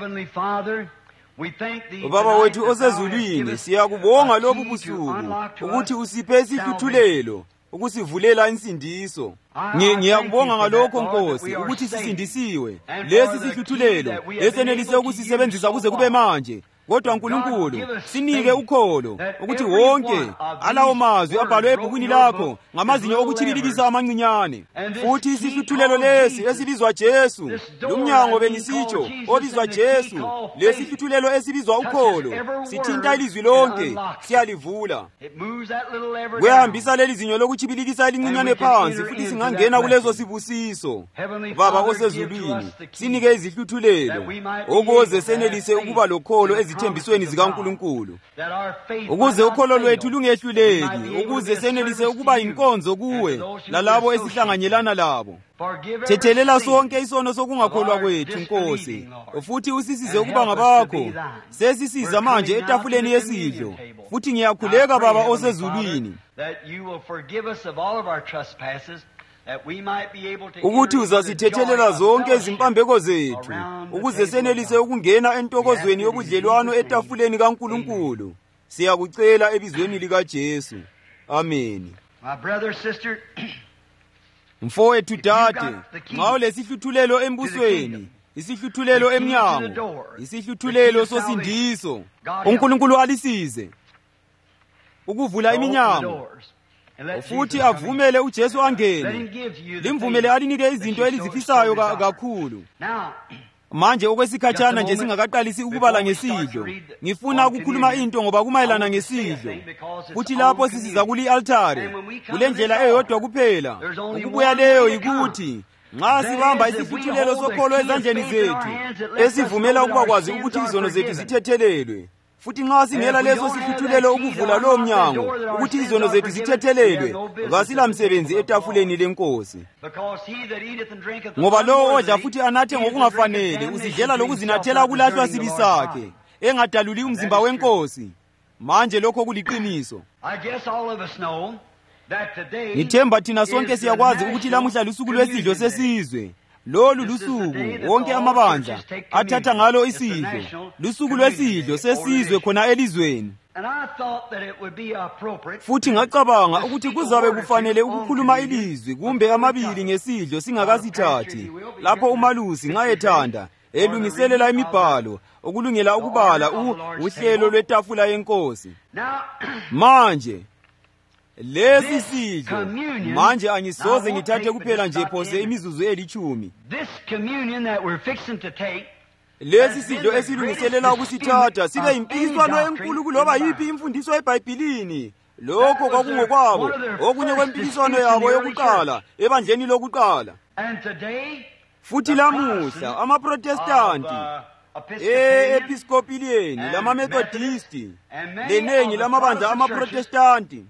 Baba wethu osezulwini, siyakubonga lobu busuku ukuthi usiphe isihluthulelo, ukusivulela insindiso. Ngiyakubonga ngalokho Nkosi ukuthi sisindisiwe. Lesi sihluthulelo esenelise ukusisebenzisa kuze kube manje. Kodwa uNkulunkulu, sinike ukholo ukuthi wonke alawo mazwi abhalwe ebhukwini lakho ngamazinyo okutshibilikisa amancinyane. Futhi isihluthulelo lesi esibizwa Jesu, lumnyango bengisitsho obizwa Jesu, lesihluthulelo esibizwa ukholo, sithinta ilizwi lonke, siyalivula. Kuyahambisa leli zinyo lokutshibilikisa elincinyane phansi, futhi singangena kulezo sibusiso. Baba osezulwini, sinike izihluthulelo ukuze senelise ukuba lokholo ezithembisweni zikaNkulunkulu, ukuze ukholo lwethu lungehluleki, ukuze senelise ukuba inkonzo kuwe lalabo esihlanganyelana labo. Thethelela sonke isono sokungakholwa kwethu Nkosi, futhi usisize ukuba ngabakho. Sesisiza manje etafuleni yesidlo, futhi ngiyakhuleka Baba osezulwini ukuthi uzasithethelela zonke izimpambeko zethu, ukuze senelise ukungena entokozweni yobudlelwano etafuleni kaNkulunkulu. Siyakucela ebizweni likaJesu. Amen. Mfowethu dade, ngawo lesihluthulelo embusweni, isihluthulelo emnyango, isihluthulelo sosindiso, uNkulunkulu alisize ukuvula iminyango, futhi avumele uJesu angene. Limvumele alinike izinto elizifisayo kakhulu. Manje okwesikhatshana nje singakaqalisi ukubala ngesidlo, ngifuna ukukhuluma into ngoba kumayelana ngesidlo. Futhi lapho sisiza kuli altare, kule ndlela eyodwa kuphela. Ukubuya leyo yikuthi nxa sibamba isihluthulelo sokholo ezandleni zethu, esivumela ukuba kwazi ukuthi izono zethu zithethelelwe. Futhi nxa singela leso sihluthulelo ukuvula lo mnyango ukuthi izono zethu zithethelelwe, kasila msebenzi etafuleni leNkosi. Ngoba lo odla futhi anathe ngokungafanele uzidlela lokuzinathela ukulahlwa sibi sakhe, engadaluli umzimba weNkosi. Manje lokho kuliqiniso. Ngithemba thina sonke siyakwazi ukuthi lamuhla lusuku lwesidlo sesizwe. Lolu lusuku wonke amabandla athatha ngalo isidlo, lusuku lwesidlo sesizwe khona elizweni. Futhi ngacabanga ukuthi kuzabe kufanele ukukhuluma ilizwi kumbe amabili ngesidlo singakasithathi, lapho umalusi nxa ethanda elungiselela imibhalo okulungela ukubala uhlelo lwetafula yeNkosi. Manje lesi sidlo manje angisoze ngithathe kuphela nje phose imizuzu elithumi. Lesi sidlo esilungiselela ukusithatha sibe impikiswano enkulu kuloba yiphi imfundiso eBhayibhelini. Lokho kwakungokwabo, okunye kwempikiswano yabo yokuqala ebandleni lokuqala. Futhi lamuhla amaProtestanti, e-Episcopalian, lamaMethodisti, leningi lamabandla amaProtestanti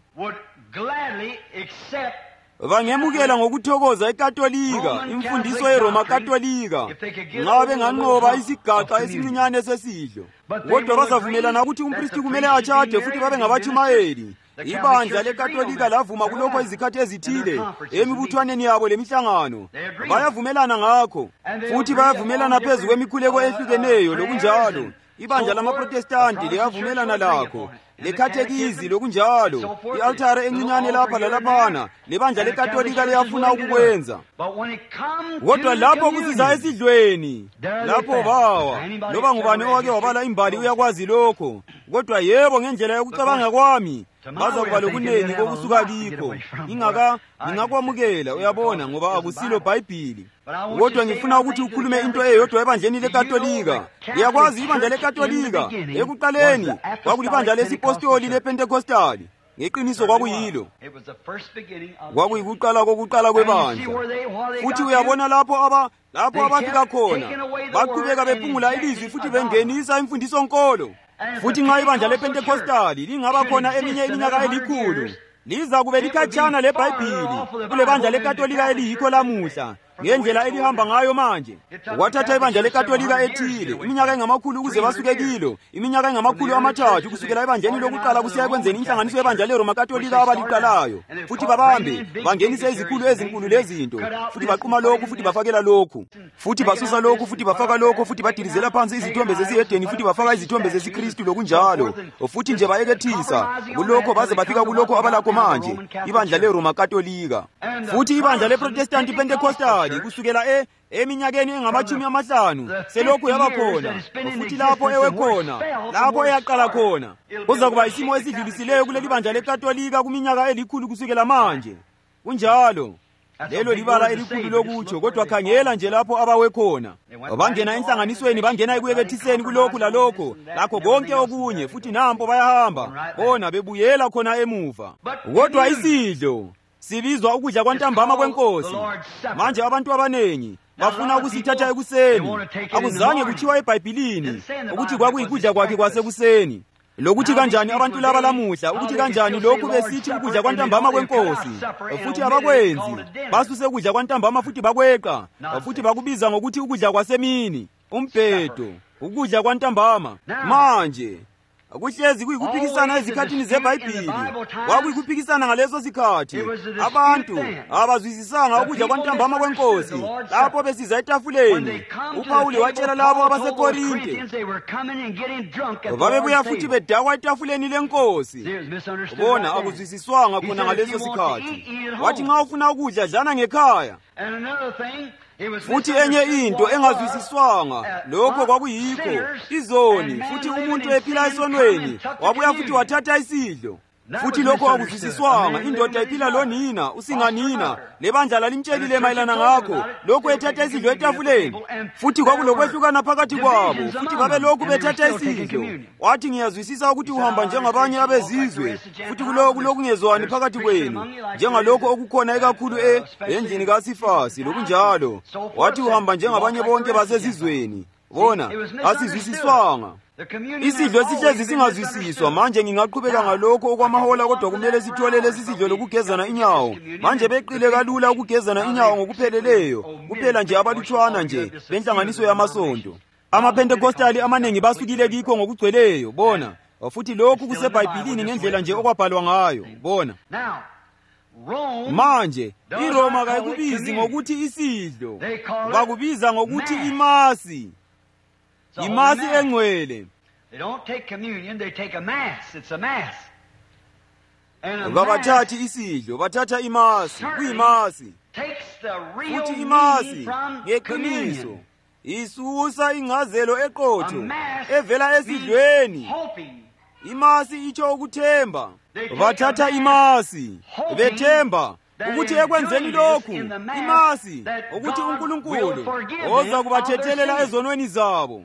bangemukela ngokuthokoza iKatolika, imfundiso yeRoma Katolika, nxa benganqoba isigaxa esincinyane sesidlo. Kodwa bazavumelana ukuthi umpristi kumele atshade futhi babe ngabatshumayeli. Ibandla leKatolika lavuma kulokho izikhathi ezithile emibuthwaneni yabo lemihlangano. Bayavumelana ngakho, futhi bayavumelana phezu kwemikhuleko ehlukeneyo lokunjalo. Ibandla lamaProtestanti liyavumelana lakho, lekhathekizi lokunjalo, i-altare encinyane lapha lalaphana, lebandla leKatolika liyafuna ukukwenza. Kodwa lapho kusiza esidlweni, lapho bawa, loba ngubani owake wabala imbali uyakwazi lokho. Kodwa yebo, ngendlela yokucabanga kwami, bazakuba lokunengi kokusuka kikho. Ingaka ngingakwamukela, uyabona, ngoba akusilo Bhayibhili. Kodwa ngifuna ukuthi ukhulume into eyodwa ebandleni leKatolika. Liyakwazi ibandla leKatolika ekuqaleni kwakulibandla lesipostoli lePentekostali. ngeqiniso kwakuyilo. Kwakuyikuqala kokuqala kwebandla. Futhi uyabona lapho aba lapho abafika khona baqhubeka bephungula ilizwi futhi bengenisa imfundiso nkolo. Futhi nxa ibandla lePentekostali lingaba khona eminye iminyaka elikhulu, liza kube likhatshana leBhayibhili kule bandla leKatolika eliyikho lamuhla ngendlela elihamba ngayo manje. Wathatha ibandla leKatolika ethile iminyaka engamakhulu ukuze basuke kilo, iminyaka engamakhulu amathathu kusukela ebandleni lokuqala kusiya ekwenzeni inhlanganiso yebandla leRoma Katolika abaliqalayo, futhi babambe bangenise izikhulu ezinkulu lezinto, futhi baqhuma lokhu futhi bafakela lokhu, futhi basusa lokhu futhi bafaka lokhu, futhi badirizela phansi izithombe zesihedeni futhi bafaka izithombe zesiKristu lokunjalo, futhi nje bayekethisa kulokho baze bafika kulokho abalakho manje, ibandla leRoma Katolika. Futhi ibandla leProtestanti Pentecostal kusukela e eminyakeni engamachumi amahlanu selokhu yaba khona, futhi lapho ewe khona lapho eyaqala khona kuza kuba isimo esidlulisileyo kuleli bandla leKatolika kuminyaka elikhulu kusukela manje. Kunjalo lelo libala elikhulu lokutsho, kodwa khangela nje lapho abawe khona. Bangena enhlanganisweni, bangena ekuyekethiseni kulokhu lalokho lakho konke okunye, futhi nampo bayahamba bona bebuyela khona emuva. Kodwa isidlo sibizwa ukudla kwantambama kwenkosi. Manje abantu abanengi bafuna ukusithatha ekuseni. Akuzange kuthiwa eBhayibhilini ukuthi kwakuyikudla kwakhe kwasekuseni. Lokuthi kanjani abantu laba lamuhla ukuthi kanjani lokhu besithi ukudla kwantambama kwenkosi, futhi abakwenzi basuse ukudla kwantambama futhi bakweqa, futhi bakubiza ngokuthi ukudla kwasemini, umbhedo, ukudla kwantambama. Manje akuhlezi kuyikuphikisana ezikhathini zeBhayibhili. Kwakuyikuphikisana ngalezo sikhathi. Abantu abazwisisanga ukudla kwantambama kwenkosi lapho besiza etafuleni. uPawuli watshela labo abaseKorinte babebuya futhi bedakwa etafuleni lenkosi. Bona akuzwisiswanga khona ngalezo sikhathi. Wathi nxa ufuna ukudla dlana ngekhaya. Futhi enye into engazwisiswanga lokho kwakuyikho izoni, futhi umuntu ephila esonweni wabuya futhi wathatha isidlo. Futhi lokho akuzwisiswanga. Indoda ephila lonina usinganina lebandla lalimtshelile mayelana ngakho lokho ethatha isidlo etafuleni, futhi kwakulokwehlukana phakathi kwabo, futhi babe lokhu bethatha isidlo. Wathi ngiyazwisisa ukuthi uhamba njengabanye abezizwe, futhi kulokhu lokungezwani phakathi kwenu njengalokho okukhona ekakhulu e endlini kaSifasi lokunjalo. Wathi uhamba njengabanye bonke basezizweni. Bona asizwisiswanga. Isidlo sihlezi singazwisiswa. Manje ngingaqhubeka ngalokho okwamahola, kodwa kumele sithole lesi sidlo lokugezana inyawo. Manje beqile kalula ukugezana inyawo ngokupheleleyo kuphela nje abalutshwana nje benhlanganiso yamasonto. AmaPentekostali amanengi basukile kikho ngokugcweleyo. Bona futhi lokhu kuseBhayibhilini ngendlela nje okwabhalwa ngayo. Bona manje iRoma kayikubizi ngokuthi isidlo, bakubiza ngokuthi imasi. Imasi engcwele. They don't take communion, they take a mass. It's a mass. Babathathi isidlo, bathatha imasi, kuyimasi. Futhi imasi ngeqiniso isusa ingazelo eqotho evela esidlweni. Imasi itsho ukuthemba. Bathatha imasi bethemba ukuthi ekwenzeni lokhu imasi ukuthi uNkulunkulu oza kubathethelela ezonweni zabo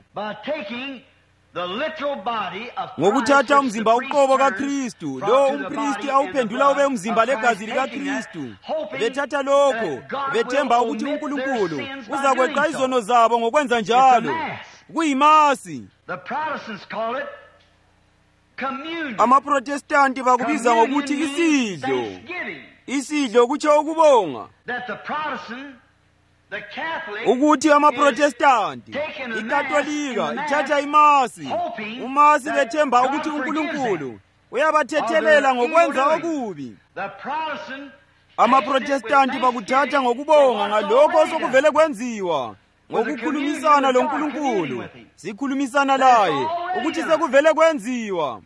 ngokuthatha umzimba uqobo kaKristu, lo umpristi awuphendula ube umzimba legazi likaKristu. Bethatha lokho bethemba ukuthi uNkulunkulu uza kweqa izono zabo ngokwenza njalo. Kuyimasi. AmaProtestanti bakubiza ngokuthi isidlo. Isidlo kutsho ukubonga. Ukuthi AmaProtestanti, iKatolika ithatha imasi, umasi bethemba ukuthi uNkulunkulu uyabathethelela ngokwenza okubi. AmaProtestanti bakuthatha ngokubonga ngalokho osokuvele kwenziwa, ngokukhulumisana loNkulunkulu, sikhulumisana laye ukuthi sekuvele kwenziwa.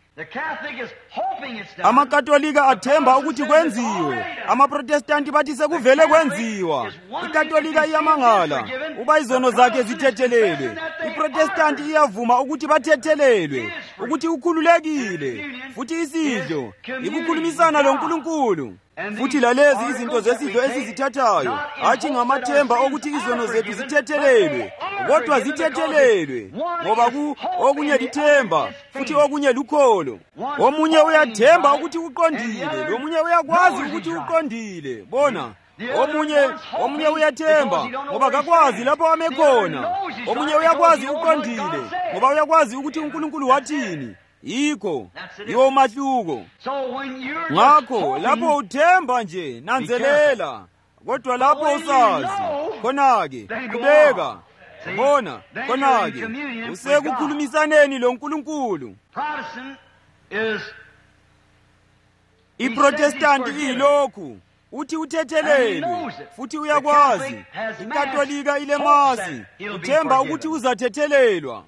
AmaKatolika athemba ukuthi kwenziwe, AmaProtestanti bathi sekuvele kwenziwa. iKatolika iyamangala uba izono zakhe zithethelelwe. iProtestanti iyavuma ukuthi bathethelelwe, ukuthi ukhululekile futhi isidlo ikukhulumisana loNkulunkulu. Futhi lalezi izinto zesidlo esizithathayo hathi ngamathemba okuthi izono zethu zithethelelwe, kodwa zithethelelwe ngoba ku okunye lithemba futhi okunye lukholo. Omunye uyathemba ukuthi uqondile, lomunye uyakwazi ukuthi uqondile. Bona, omunye omunye uyathemba ngoba kakwazi lapho ame khona. Omunye uyakwazi uqondile ngoba uyakwazi ukuthi uNkulunkulu wathini. Yikho yiwo mahluko. Ngakho lapho uthemba nje nanzelela, kodwa lapho usazi khona-ke qhubeka. Bona khona-ke usekukhulumisaneni loNkulunkulu. iProtestanti ilokhu uthi uthethelelwe futhi uyakwazi. iKatolika ilemasi uthemba ukuthi uzathethelelwa.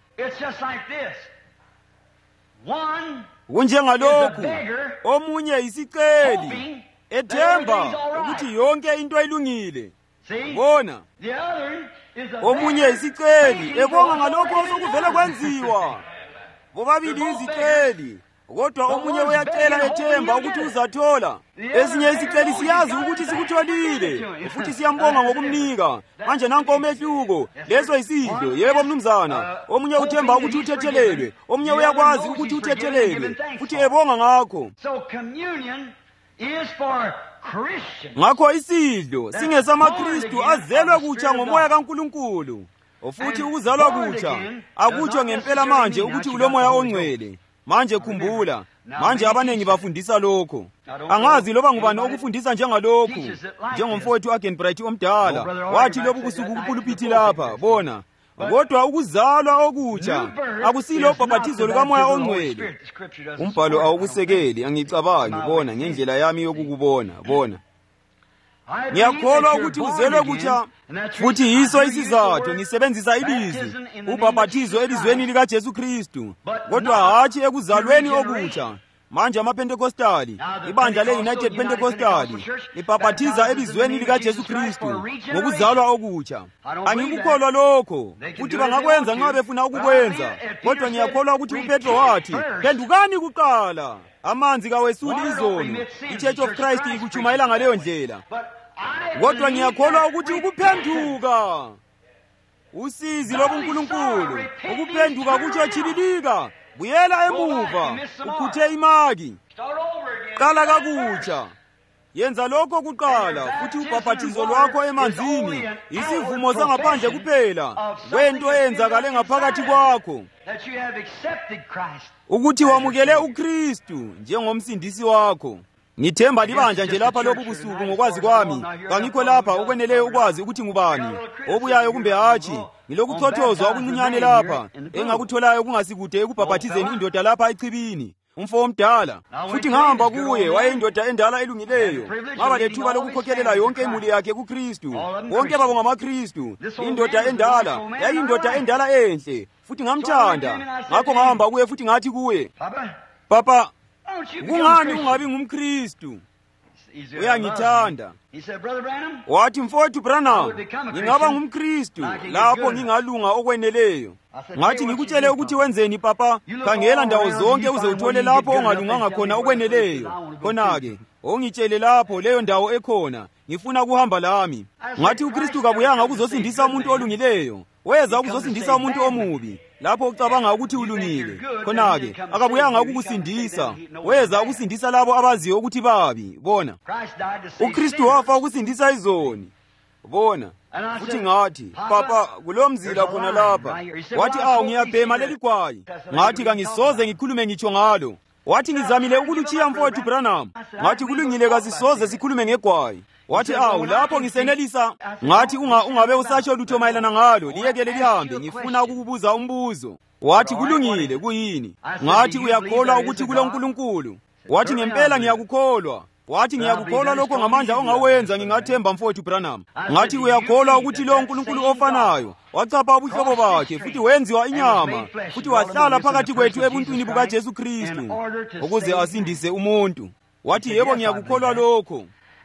Kunjengalokhu omunye isiceli ethemba ukuthi yonke into ilungile. Bona, omunye isiceli ebonga ngalokho osokuvela kwenziwa. Bobabili iziceli, kodwa omunye uyacela ethemba ukuthi uzathola. Ezinye isiceli siyazi ukuthi sikutholile futhi siyambonga ngokumnika. Manje nanko umehluko, leso isidlo. Yebo mnumzana, omunye uthemba ukuthi uthethelelwe, omunye uyakwazi ukuthi uthethelelwe futhi ebonga ngakho. Ngakho isidlo singesamaKristu azelwe kutsha ngomoya kaNkulunkulu. Futhi ukuzalwa kutsha akutsho ngempela manje ukuthi ulomoya ongcwele. Manje khumbula, manje abanengi bafundisa lokho. Angazi loba ngubani okufundisa njengalokhu, njengomfowethu uAgenbright omdala wathi lobu kusuku kupulpiti lapha. Bona, kodwa ukuzalwa okutsha akusilo ubhaphathizo lukamoya ongcwele. Umbhalo awukusekeli, angicabangi. Bona ngendlela yami yokukubona. Bona, ngiyakholwa ukuthi uzelwe kutsha, futhi yiso isizathu ngisebenzisa ilizwi ubhaphathizo elizweni likaJesu Kristu, kodwa hathi ekuzalweni okutsha. Manje amaPentekostali, ibandla le-United Pentecostali libhaphathiza elizweni likaJesu Kristu ngokuzalwa okutsha. Angikukholwa lokho, futhi bangakwenza nxa befuna ukukwenza, kodwa ngiyakholwa ukuthi uPetro wathi, phendukani kuqala, amanzi kawesuli izono. iChurch of Christ ikutshumayela ngaleyo ndlela. Kodwa ngiyakholwa ukuthi ukuphenduka usizi lobuNkulunkulu, ukuphenduka kutsho chibilika, buyela emuva, ukhuthe imaki, qala kakutsha. Yenza lokho kuqala, futhi ubhaphathizo lwakho emanzini isivumo sangaphandle kuphela kwento eyenzakale ngaphakathi kwakho, ukuthi wamukele uKristu njengomsindisi wakho. Ngithemba libanja nje lapha lobu busuku ngokwazi kwami, kangikho lapha okweneleyo ukwazi ukuthi ngubani obuyayo kumbe hatshi. Ngilokuchothozwa okuncinyane lapha engakutholayo kungasikude ekubhaphathizeni indoda lapha echibini, umfo omdala. Futhi ngahamba kuye, wayeyindoda endala elungileyo. Ngaba lethuba lokukhokhelela yonke imuli yakhe kuKristu. Bonke babo ngamaKristu. Indoda endala yayindoda endala enhle, futhi ngamthanda. Ngakho ngahamba kuye futhi ngathi kuye, Papa, kungani ungabi ngumKristu? Uyangithanda. Wathi, mfowethu Branham, ngingaba ngumKristu lapho ngingalunga okweneleyo. Ngathi ngikutshele ukuthi wenzeni papa? Khangela ndawo zonke uze uthole lapho ongalunganga khona okweneleyo. Khona-ke ongitshele lapho leyo ndawo ekhona, ngifuna ukuhamba lami. Ngathi uKristu kabuyanga ukuzosindisa umuntu olungileyo, weza ukuzosindisa umuntu omubi. Lapho ucabanga ukuthi ulungile, khona-ke akabuyanga ukukusindisa, weza ukusindisa labo abaziyo ukuthi babi. Bona, uKristu wafa ukusindisa izoni. Bona, futhi ngathi, papa, kulomzila khona lapha. Wathi, awu ngiyabhema leli kwayi. Ngathi kangisoze ngikhulume ngitsho ngalo. Wathi, ngizamile ukulutshiya mfowethu Branham. Ngathi kulungile kasisoze sikhulume ngegwayi. Wathi, awu lapho ngisenelisa. Ngathi unga ungabe usatsho lutho mayelana ngalo, liyekele lihambe, ngifuna ukukubuza umbuzo. Wathi kulungile kuyini? Ngathi uyakholwa ukuthi kuloNkulunkulu? Wathi ngempela ngiyakukholwa. Wathi ngiyakukholwa lokho ngamandla ongawenza ngingathemba mfowethu Branham. Ngathi uyakholwa ukuthi lo uNkulunkulu ofanayo wachapha ubuhlobo bakhe futhi wenziwa inyama futhi wahlala phakathi kwethu ebuntwini bukaJesu Kristu ukuze asindise umuntu. Wathi yebo ngiyakukholwa lokho.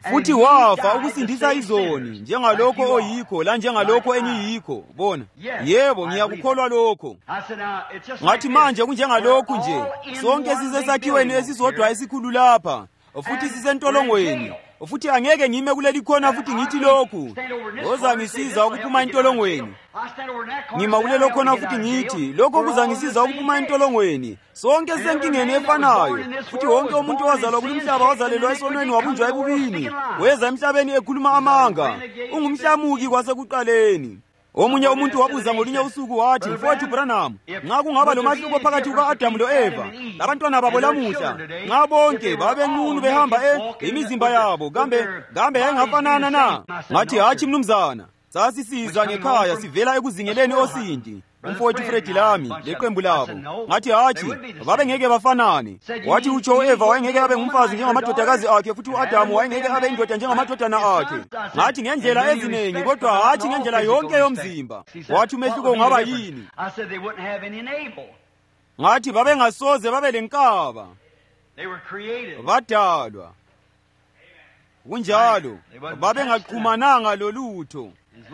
futhi wafa ukusindisa izoni njengalokho oyikho la njengalokho engiyikho. Bona, yebo ngiyakukholwa lokho. Ngathi manje kunjengalokhu nje, sonke sisesakhiweni esisodwa esikhulu lapha, futhi sisentolongweni, futhi angeke ngime kuleli khona futhi ngithi lokhu ozangisiza ukuphuma entolongweni. Ngima kulelo khona futhi ngithi lokho kuzangisiza ukuphuma entolongweni. Sonke sisenkingeni efanayo, futhi wonke umuntu owazalwa kulomhlaba wazalelwa esonweni wabunjwa ebubini, weza emhlabeni ekhuluma amanga, ungumhlamuki kwasekuqaleni. Omunye umuntu wabuza ngolinye usuku wathi, "Mfowethu Branham, nxa kungaba lomahluko phakathi kuka-Adamu lo-Eva, labantwana babo lamuhla, nxa bonke babenqunu behamba imizimba yabo, kambe kambe yayingafanana na?" Ngathi, "Hatshi mnumzana, sasisiza ngekhaya sivela ekuzingeleni osindi, umfowethu Fred lami leqembu labo." Ngathi, "Hatshi, babengeke bafanane." Wathi utsho u-Eva wayengeke abe ngumfazi njengamadodakazi akhe, futhi u-Adamu wayengeke abe indoda njengamadodana akhe. Ngathi, "Ngendlela eziningi, kodwa hatshi ngendlela yonke yomzimba." Wathi, "Umehluko ungaba yini?" Ngathi, "Babengasoze babe lenkaba, badalwa kunjalo, babengaqhumananga lolutho."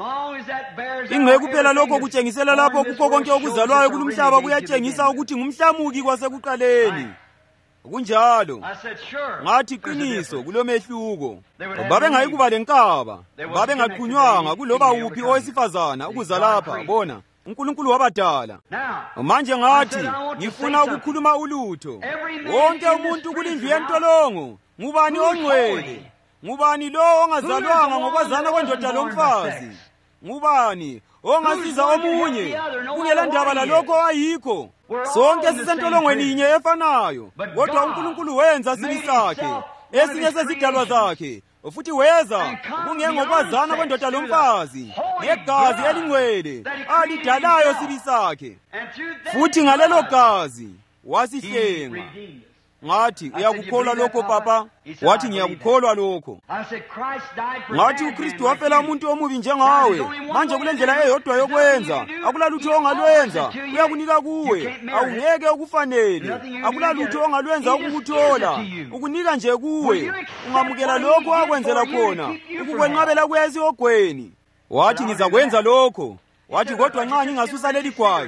Ingeke kuphela lokho kutshengisela lapho kukho konke okuzalwayo kulomhlaba kuyatshengisa ukuthi ngumhlamuki kwasekuqaleni. Kunjalo. Ngathi qiniso kulomehluko. Babengayikuba lenkaba, babengaqhunywanga kuloba uphi owesifazana ukuza lapha. Bona, uNkulunkulu wabadala. Manje ngathi ngifuna ukukhuluma ulutho. Wonke umuntu kulindlu yentolongo, ngubani ongcwele? Ngubani lo ongazalwanga ngokwazana kwendoda lomfazi? Ngubani ongasiza omunye? Kungela ndaba lalokho ayikho. Sonke sisentolongweni inye efanayo, kodwa uNkulunkulu wenza sibisakhe, esinye sezidalwa zakhe, futhi weza kungengokwazana kwendoda lomfazi, ngegazi elingcwele alidalayo sibisakhe, futhi ngalelo gazi wasihlenga. Ngathi, "Uyakukholwa lokho papa?" Wathi, "Ngiyakukholwa lokho." Ngathi, "uKristu wafela umuntu omubi njengawe. Manje kule ndlela eyodwa yokwenza, akulalutho ongalwenza, uyakunika kuwe. Awungeke ukufanele, akulalutho ongalwenza ukukuthola, ukunika nje kuwe. Ungamukela lokho akwenzela khona, ukukwenqabela kuya esihogweni." Wathi, "Ngizakwenza lokho." Wathi, "Kodwa nxa ngingasusa leli gwayi."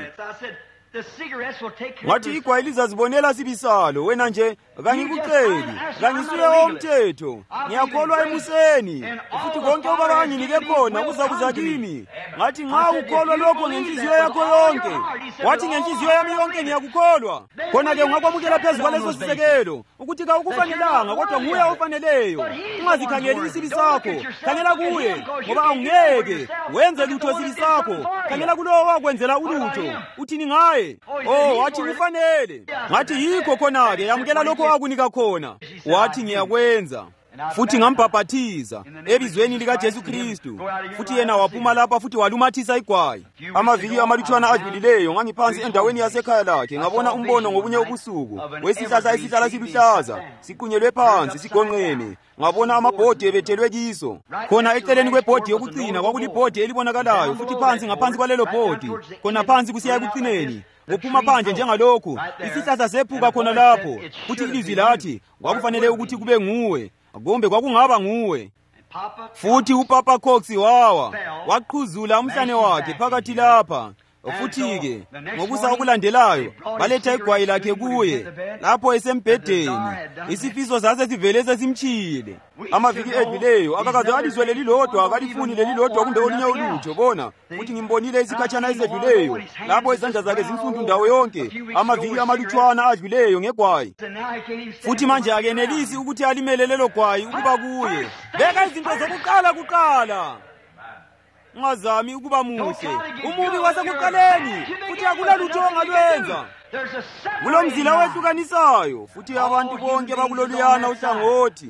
Ngathi, "Igwayi lizazibonela sibisalo, wena nje kangikuceli, kangisuye womthetho. Ngiyakholwa emuseni, futhi konke ubaba anginike khona kuzakuza kimi." Ngathi, "Nxa ukholwa lokho ngenhliziyo yakho yonke." Wathi, "Ngenhliziyo yami yonke ngiyakukholwa." Khona-ke ungakwamukela phezu kwaleso sisekelo ukuthi kawukufanelanga, kodwa nguye ofaneleyo. Ungazikhangeli isibi sakho, khangela kuye, ngoba awungeke wenze lutho isibi sakho. Khangela kulowo wakwenzela ulutho, uthini ngaye? Oh, wathi kufanele. Ngathi, "Yikho khona-ke, yamukela lokho akunika khona." Wathi, "Ngiyakwenza." Futhi ngambhaphathiza ebizweni likaJesu Kristu, futhi yena waphuma lapha futhi walumathisa igwayi. Amaviki amalutshwana adlulileyo ngangiphansi endaweni yasekhaya lakhe, ngabona umbono ngobunye ubusuku wesihlahla esihlala siluhlaza, siqunyelwe phansi sigonqene. Ngabona amabhodi ebethelwe kiso. Khona eceleni kwebhodi yokucina kwakulibhodi elibonakalayo, futhi phansi ngaphansi kwalelo bhodi, khona phansi kusiya ekucineni, kuphuma phandle njengalokhu, isihlahla sephuka khona lapho, futhi ilizwi lathi, "Kwakufanele ukuthi kube nguwe, kumbe kwakungaba nguwe." Futhi uPapa Cox wawa, waqhuzula umhlane wakhe phakathi lapha. Futhi-ke ngokusa okulandelayo baletha igwayi lakhe kuye lapho esembhedeni. Isifiso sase sivele sesimtshiyile. Amaviki edluleyo akakaze alizwe leli lodwa, akalifuni leli lodwa kumbe olinye ulutho. Bona, futhi ngimbonile isikhatshana esedluleyo lapho izandla zakhe zimfundu ndawo yonke, amaviki amalutshwana adluleyo ngegwayi. Futhi manje akenelisi ukuthi alimele lelo gwayi ukuba kuye. Beka izinto zokuqala kuqala. Ungazami ukuba muhle, umubi wasekuqaleni, futhi akulalutho ongalwenza. Kulomzila wehlukanisayo, futhi abantu bonke bakuloluyana uhlangothi.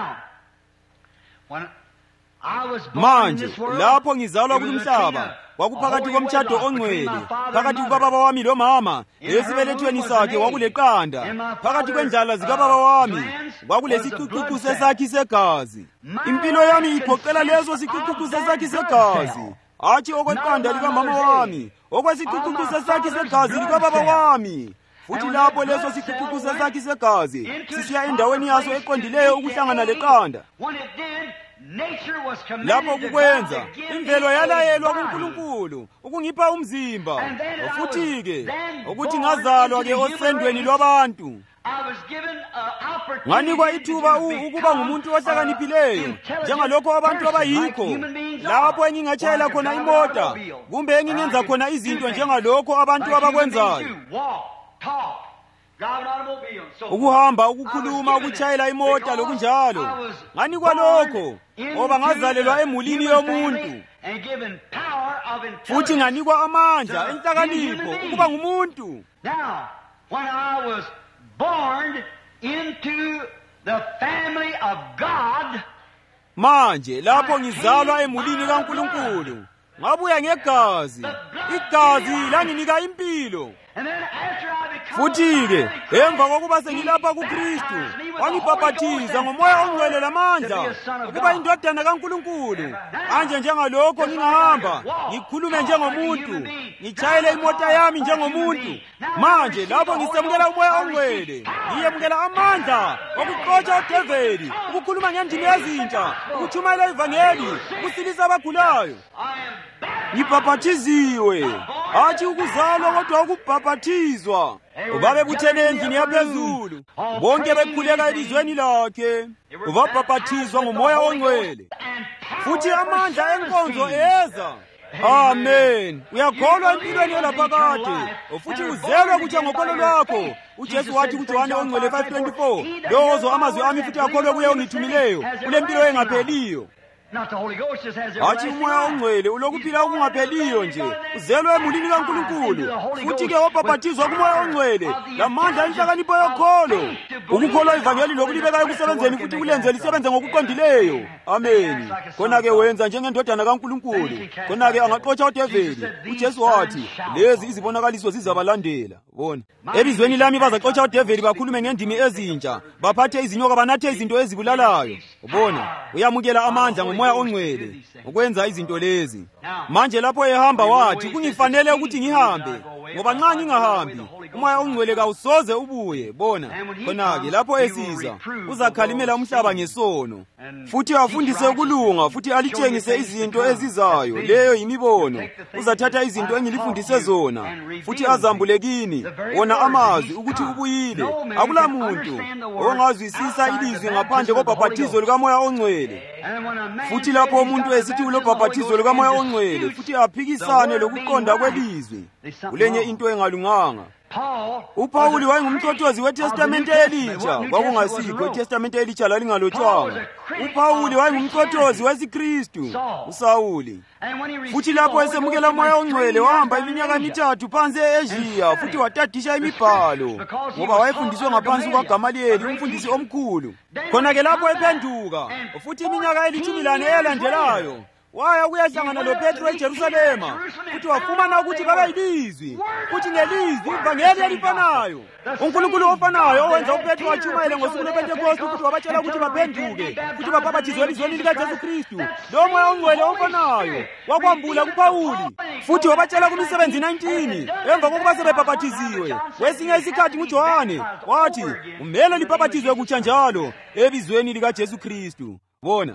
Manje lapho ngizalwa kulomhlaba, kwakuphakathi komtshado ongcwele, phakathi kukababa wami lomama, esibelethweni sakhe kwakuleqanda, phakathi kwendlala zikababa wami kwakulesicucucu sesakhi segazi. Impilo yami igoqela leso sicucucu sesakhi segazi, hatshi okweqanda likamama wami, okwesicucucu sesakhi segazi likababa wami. futhi lapho leso sikhukhukusa sakhe segazi sisiya endaweni yaso eqondileyo ukuhlangana leqanda. Lapho kukwenza imvelo yalayelwa kuNkulunkulu ukungipha umzimba, futhi-ke ukuthi ngazalwa-ke osendweni lwabantu. Nganikwa ithuba ukuba ngumuntu ohlakaniphileyo njengalokho abantu abayikho, lapho engingatshayela khona imota kumbe engingenza khona izinto njengalokho abantu abakwenzayo. Ukuhamba, ukukhuluma, ukutshayela imota lokunjalo. Nganikwa lokho ngoba ngazalelwa emulini yomuntu, futhi nganikwa amandla enhlakanipho ukuba ngumuntu. When I was born into the family of God, manje lapho ngizalwa emulini kaNkulunkulu, ngabuya ngegazi, igazi langinika impilo. Futhi-ke emva kokuba sengilapha kuKristu, wangibhaphathiza ngomoya ongcwele lamandla ukuba indodana kaNkulunkulu. Anje njengalokho ngingahamba, ngikhulume njengomuntu, ngitshayele imota yami njengomuntu. Manje lapho ngisemukela umoya ongcwele, ngiyemukela amandla okuxotsha udeveli, ukukhuluma ngendimi ezintsha, ukutshumayela ivangeli, ukusilisa abagulayo. Ngibhaphathiziwe, hathi ukuzalwa kodwa ukubhaphathizwa. Babebuthene endlini yaphezulu, bonke bekhuleka elizweni lakhe. Babhaphathizwa ngomoya ongcwele, futhi amandla enkonzo eza. Amen. Uyakholwa empilweni yelaphakade, futhi uzelwe kutsha ngokholo lwakho. uJesu wathi kuJohane ongcwele five twenty-four, lowo ozwa amazwi ami futhi akholwe kuye ongithumileyo kulempilo engapheliyo. Hathi umoya ongcwele ulokuphila okungapheliyo nje, uzelwe emulini kaNkulunkulu, futhi-ke wabhaphathizwa kumoya ongcwele lamandla enhlakanipho yokholo, ukukholwa ivangeli lokulibeka ekusebenzeni futhi kulenze lisebenze ngokuqondileyo. Amen. Khona-ke wenza njengendodana kaNkulunkulu, khona-ke angaxotsha udeveli. uJesu wathi lezi izibonakaliso zizabalandela. Bona elizweni lami bazaxotsha udeveli, bakhulume ngendimi ezintsha, baphathe izinyoka, banathe izinto ezibulalayo. Bona uyamukela amandla ngomoya ongcwele ukwenza izinto lezi. Manje lapho ehamba wathi kungifanele ukuthi ngihambe, ngoba nxa ngingahambi umoya ongcwele kawusoze ubuye. Bona khona-ke lapho esiza uzakhalimela umhlaba ngesono, futhi afundise ukulunga, futhi alitshengise izinto ezizayo. Leyo yimibono. Uzathatha izinto engilifundise zona, futhi azambule kini wona amazwi ukuthi ubuyile. Akula muntu ongazwisisa ilizwi ngaphandle kobhaphathizo likamoya ongcwele. Futhi lapho umuntu esithi ulobhaphathizo likamoya ongcwele futhi aphikisane lokuqonda kwelizwi, kulenye into engalunganga. uPawuli wayengumthothozi weTestamente elitsha, kwakungasikho iTestamente elitsha lalingalotshwanga. uPawuli wayengumthothozi wesiKristu, uSawuli. Futhi lapho esemukela umoya ongcwele wahamba iminyaka emithathu phansi e-Asia, futhi watadisha imibhalo ngoba wayefundiswe ngaphansi kukaGamaliyeli, umfundisi omkhulu. Khona-ke lapho ephenduka, futhi iminyaka elitshumi lane eyalandelayo waya kuyahlangana loPetro eJerusalema, futhi wafumana ukuthi babayilizwi, futhi ngelizwi ivangeli elifanayo. uNkulunkulu ofanayo owenza uPetro watshumayele ngosuku lwePentekoste, futhi wabatshela ukuthi baphenduke futhi babhaphathizwe elizweni likaJesu Kristu. Lo moya ongcwele ofanayo wakwambula kuPawuli, futhi wabatshela kumisebenzi nineteen emva kokuba sebebhaphathiziwe. Kwesinye isikhathi uJohane wathi umele libhaphathizwe kutsha njalo ebizweni likaJesu Kristu. Bona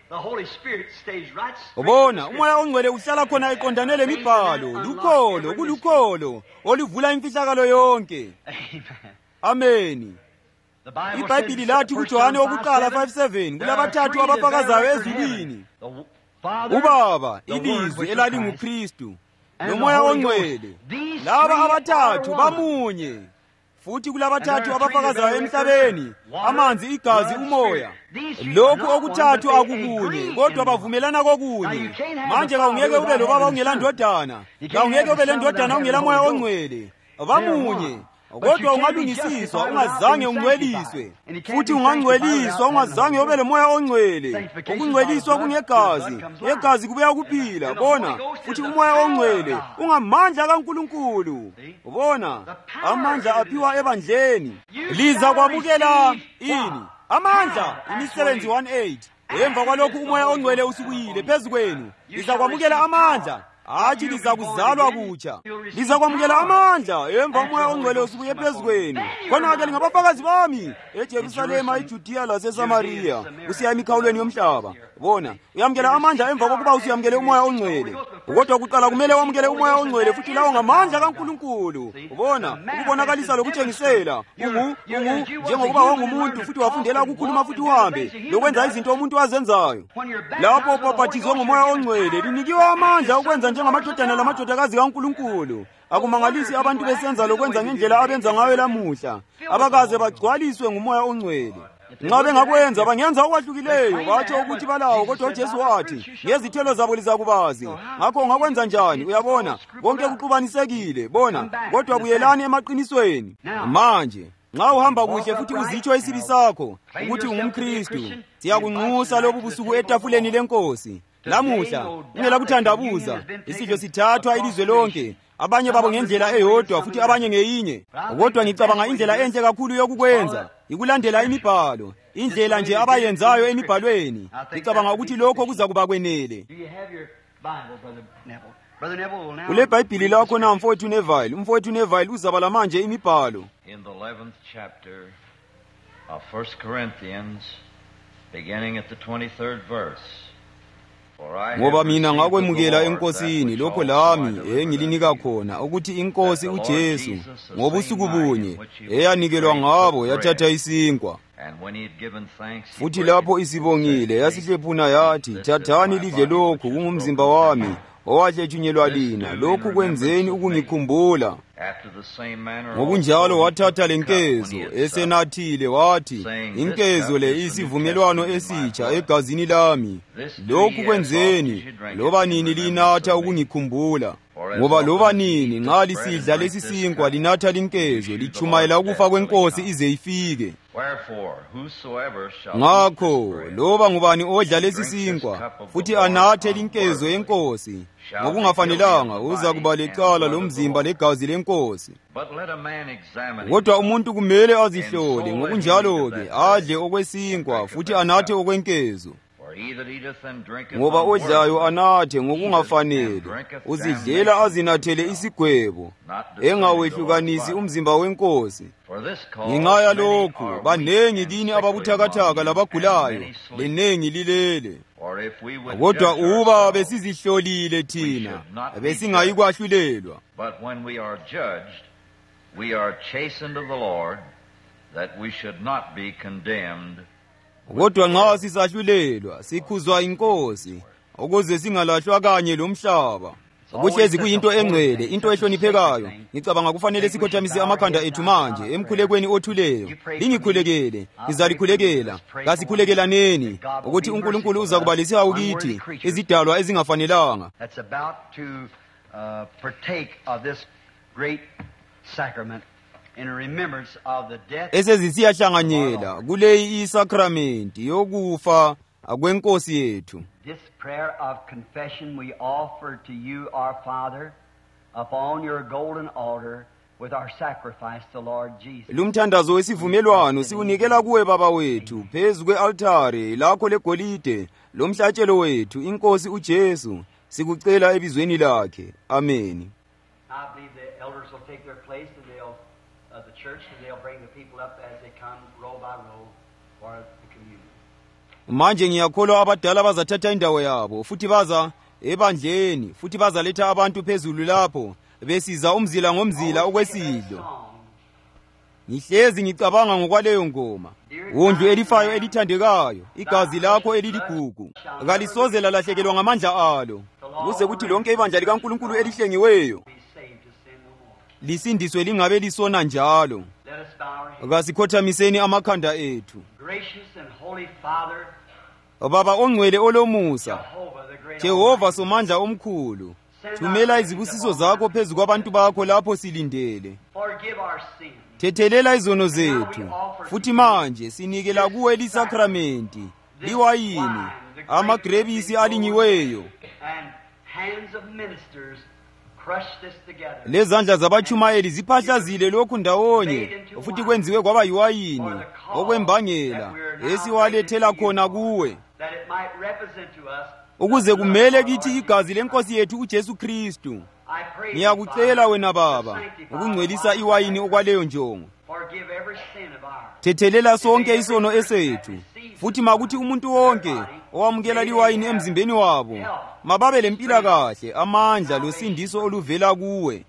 Bona umoya ongcwele uhlala khona eqondane lemibhalo, lukholo, kulukholo oluvula imfihlakalo yonke. Amen. iBhayibhili lathi kuJohane wokuqala five seven, kulabathathu abafakazayo ezulwini: uBaba, ilizwi elalinguKristu, nomoya ongcwele. Laba abathathu bamunye. Futhi kulabathathu abafakazayo emhlabeni: amanzi, igazi, umoya. Lokhu okuthathu akukunye, kodwa bavumelana kokunye. Manje kawungeke ube lobaba ungela ndodana, kawungeke ube lendodana ungela moya ongcwele. Bamunye, kodwa ungalungisiswa ungazange ungcweliswe, futhi ungangcweliswa ungazange ube lomoya ongcwele. Ukungcweliswa kungegazi, ngegazi kubuya kuphila. Bona futhi umoya ongcwele ungamandla kaNkulunkulu. Bona amandla aphiwa ebandleni. Liza kwamukela ini amandla? Imisebenzi one eight. Emva kwalokhu umoya ongcwele usubuyile phezu kwenu, liza kwamukela amandla. hatshi liza kuzalwa kutsha, liza kwamukela amandla emva umoya ongcwele usubuye phezu kwenu. Khona-ke lingabafakazi bami eJerusalema, iJudiya laseSamariya, usiya emikhawulweni yomhlaba. Bona uyamukela amandla emva kokuba usuyamukele umoya ongcwele. Kodwa kuqala kumele wamukele umoya ongcwele, futhi lawo ngamandla kaNkulunkulu. Bona ukubonakalisa lokutshengisela ungu ungu njengokuba wangumuntu futhi wafundela ukukhuluma futhi uhambe lokwenza izinto umuntu azenzayo. Lapho ubhaphathizwe ngomoya ongcwele linikiwe amandla okwenza njengamadodana lamadodakazi kaNkulunkulu. Akumangalisi abantu besenza lokwenza ngendlela abenza ngayo lamuhla, abakaze bagcwaliswe ngumoya ongcwele. Nxa bengakwenza bangenza okwahlukileyo, batsho ukuthi balawo, kodwa uJesu wathi ngezithelo zabo lizakubazi. Ngakho ungakwenza njani? Uyabona, konke kuxubanisekile. Bona kodwa buyelani emaqinisweni. Manje nxa uhamba kuhle futhi uzitsho isibi sakho ukuthi ungumKristu, siyakunxusa lobu busuku etafuleni lenkosi. Lamuhla ungela kuthandabuza, isidlo sithathwa ilizwe lonke, abanye babo ngendlela eyodwa futhi abanye ngeyinye. Kodwa ngicabanga indlela enhle kakhulu yokukwenza ikulandela imibhalo, indlela nje abayenzayo emibhalweni. Ngicabanga ukuthi lokho kuza kuba kwenele. Ule Bhayibhili lakho na mfowethu Neville? Umfowethu Neville uzabala manje imibhalo. In the eleventh chapter of First Corinthians, beginning at the twenty-third verse. Ngoba mina ngakwemukela enkosini lokho lami engilinika khona, ukuthi inkosi uJesu ngobusuku bunye eyanikelwa ngabo yathatha isinkwa. Futhi lapho isibongile yasihlephuna yathi, thathani lidle lokhu, kungumzimba wami owahlethunyelwa lina, lokhu kwenzeni ukungikhumbula. Ngokunjalo wathatha lenkezo esenathile wathi, inkezo le isivumelwano esitsha egazini lami, lokhu kwenzeni loba nini linatha ukungikhumbula. Ngoba loba nini nxa lisidla lesi sinkwa linatha linkezo lichumayela ukufa kwenkosi ize ifike. Ngakho loba ngubani odla lesi sinkwa futhi anathe linkezo yenkosi ngokungafanelanga, uza kuba lecala lomzimba legazi lenkosi. Kodwa umuntu kumele azihlole, ngokunjalo-ke adle okwesinkwa futhi anathe okwenkezo. Ngoba odlayo anathe ngokungafanele, uzidlela azinathele isigwebo, engawehlukanisi umzimba wenkosi. Ngenxa lokhu banengi kini ababuthakathaka labagulayo, lenengi lilele. Kodwa uba besizihlolile thina besingayi kwahlulelwa. But when we are judged, we are chastened of the Lord, that we should not be condemned. Kodwa nxa sisahlulelwa sikhuzwa inkosi, ukuze singalahlwa kanye lomhlaba. Kuhlezi kuyinto engcwele, into ehloniphekayo. Ngicabanga kufanele sikhothamise amakhanda ethu manje emkhulekweni othuleyo. Lingikhulekele, ngizalikhulekela. Kasikhulekela ukuthi uNkulunkulu uza kubalisa ukithi izidalwa ezingafanelanga. That's about to uh, partake of this great sacrament in remembrance of the death. Esezisiyahlanganyela kuleyi isakramenti yokufa kwenkosi yethu. This prayer of confession we offer to you, our Father, upon your golden altar with our sacrifice to Lord Jesus. Lumthandazo wesivumelwano siunikela kuwe Baba wethu phezu kwe-altare lakho legolide lomhlatshelo wethu inkosi uJesu, sikucela ebizweni lakhe. Amen. I believe the elders will take their place and they'll of the church and they'll bring the people up as they come row by row for the communion. Manje ngiyakholwa abadala bazathatha indawo yabo futhi baza ebandleni futhi bazaletha abantu phezulu lapho besiza umzila ngomzila okwesidlo. Ngihlezi ngicabanga ngokwaleyo ngoma. Wondlu elifayo elithandekayo, igazi lakho eliligugu, kalisoze lalahlekelwa ngamandla alo, kuze kuthi lonke ibandla likaNkulunkulu elihlengiweyo lisindiswe lingabe lisona njalo. Kasikhothamiseni amakhanda ethu. Baba ongcwele olomusa, Jehova somandla omkhulu, thumela izibusiso zakho phezu kwabantu bakho lapho silindele. Thethelela izono zethu, futhi manje sinikela kuwe lisakramenti, liwayini, amagrebisi alinyiweyo, lezandla zabachumayeli ziphahlazile lokhu ndawonye, futhi kwenziwe kwaba yiwayini okwembangela esiwalethela khona kuwe, ukuze kumele kithi igazi lenkosi yethu uJesu Kristu. Ngiyakucela wena Baba ukungcwelisa iwayini okwaleyo njongo. Thethelela sonke isono esethu, futhi makuthi umuntu wonke owamukela liwayini emzimbeni wabo mababe lempilakahle, amandla losindiso oluvela kuwe.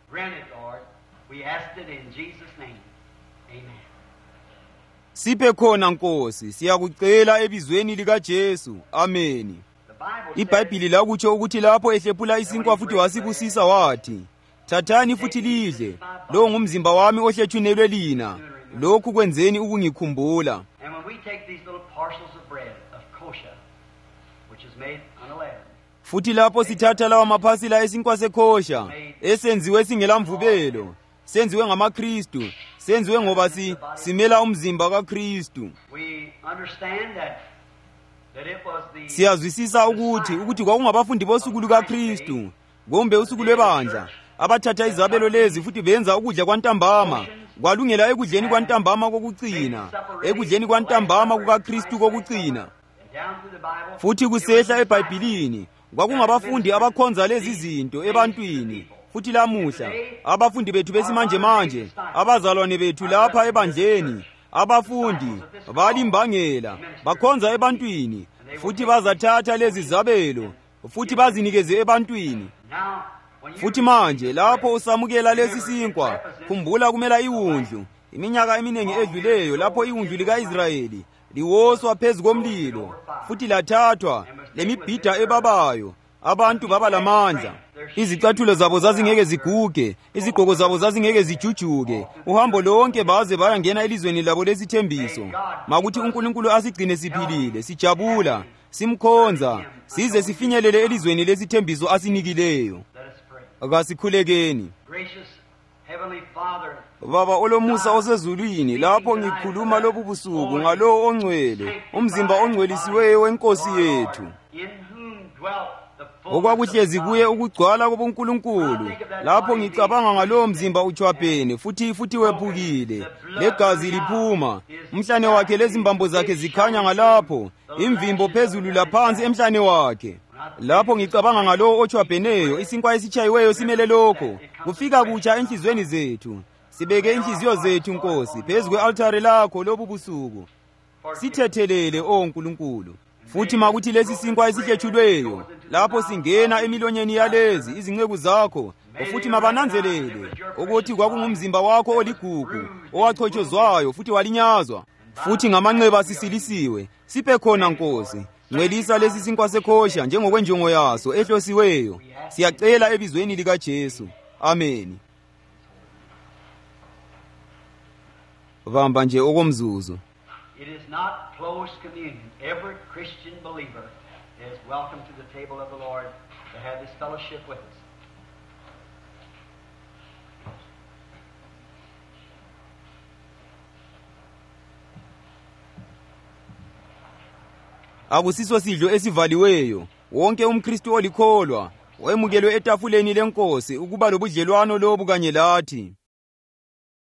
Siphe khona Nkosi, siyakucela ebizweni lika Jesu. Amen. IBhayibhili lakutsho ukuthi lapho ehlephula isinkwa futhi wasibusisa wathi, thathani futhi lidle, lo ngumzimba wami ohlethunelwe lina, lokhu kwenzeni ukungikhumbula. Futhi lapho sithatha lawa maphasila esinkwa sekhosha esenziwe singelamvubelo, senziwe ngamaKristu, senziwe ngoba si simela umzimba kaKristu. Siyazwisisa ukuthi ukuthi kwakungabafundi bosuku lukaKristu kumbe usuku lwebandla abathatha izabelo lezi futhi benza ukudla kwantambama kwalungela ekudleni kwantambama kokucina, ekudleni kwantambama kukaKristu kokucina. Futhi kusehla eBhayibhilini kwakungabafundi abakhonza lezi zinto ebantwini. Futhi lamuhla abafundi bethu besimanje manje, abazalwane bethu lapha ebandleni, abafundi balimbangela bakhonza ebantwini, futhi bazathatha lezi zabelo futhi bazinikeze ebantwini. Futhi manje lapho usamukela lezi sinkwa, khumbula kumela iwundlu iminyaka eminingi edluleyo lapho iwundlu lika-Israyeli liwoswa phezu komlilo futhi lathathwa lemibhida ebabayo, abantu baba lamandla. Izicathulo zabo zazingeke ziguge, izigqoko zabo zazingeke zijujuke, uhambo lonke baze bayangena elizweni labo lesithembiso. Makuthi uNkulunkulu asigcine siphilile, sijabula, simkhonza, size sifinyelele elizweni lesithembiso asinikileyo. Akasikhulekeni. Baba olomusa osezulwini, lapho ngikhuluma lobu busuku ngalo ongcwele, umzimba ongcwelisiweyo wenkosi yethu, okwakuhlezi kuye ukugcwala kobuNkulunkulu. Lapho ngicabanga ngalowo mzimba uchwaphene futhi futhi wephukile, legazi liphuma, umhlane wakhe lezimbambo zakhe zikhanya ngalapho, imvimbo phezulu laphansi emhlane wakhe. Lapho ngicabanga ngalowo ochwapheneyo, isinkwa esichayiweyo simele lokho kufika kutsha enhlizweni zethu. Sibeke inhliziyo zethu Nkosi phezu kwe-altare lakho lobu busuku, sithethelele o Nkulunkulu. Futhi makuthi lesi sinkwa esihlethulweyo lapho singena emilonyeni yalezi izinceku zakho, futhi mabananzelele ukuthi kwakungumzimba wakho oligugu owachotshozwayo futhi walinyazwa, futhi ngamanxeba sisilisiwe. Siphe khona Nkosi, ngcwelisa lesi sinkwa sekhosha njengokwenjongo yaso ehlosiweyo. Siyacela ebizweni lika Jesu. Amen. Bamba nje okomzuzu. It is not closed communion. Every Christian believer is welcome to the table of the Lord to have this fellowship with us. Akusiso sidlo esivaliweyo, wonke umKristu olikholwa wemukelwe etafuleni lenkosi ukuba lobudlelwano lobu kanye lathi.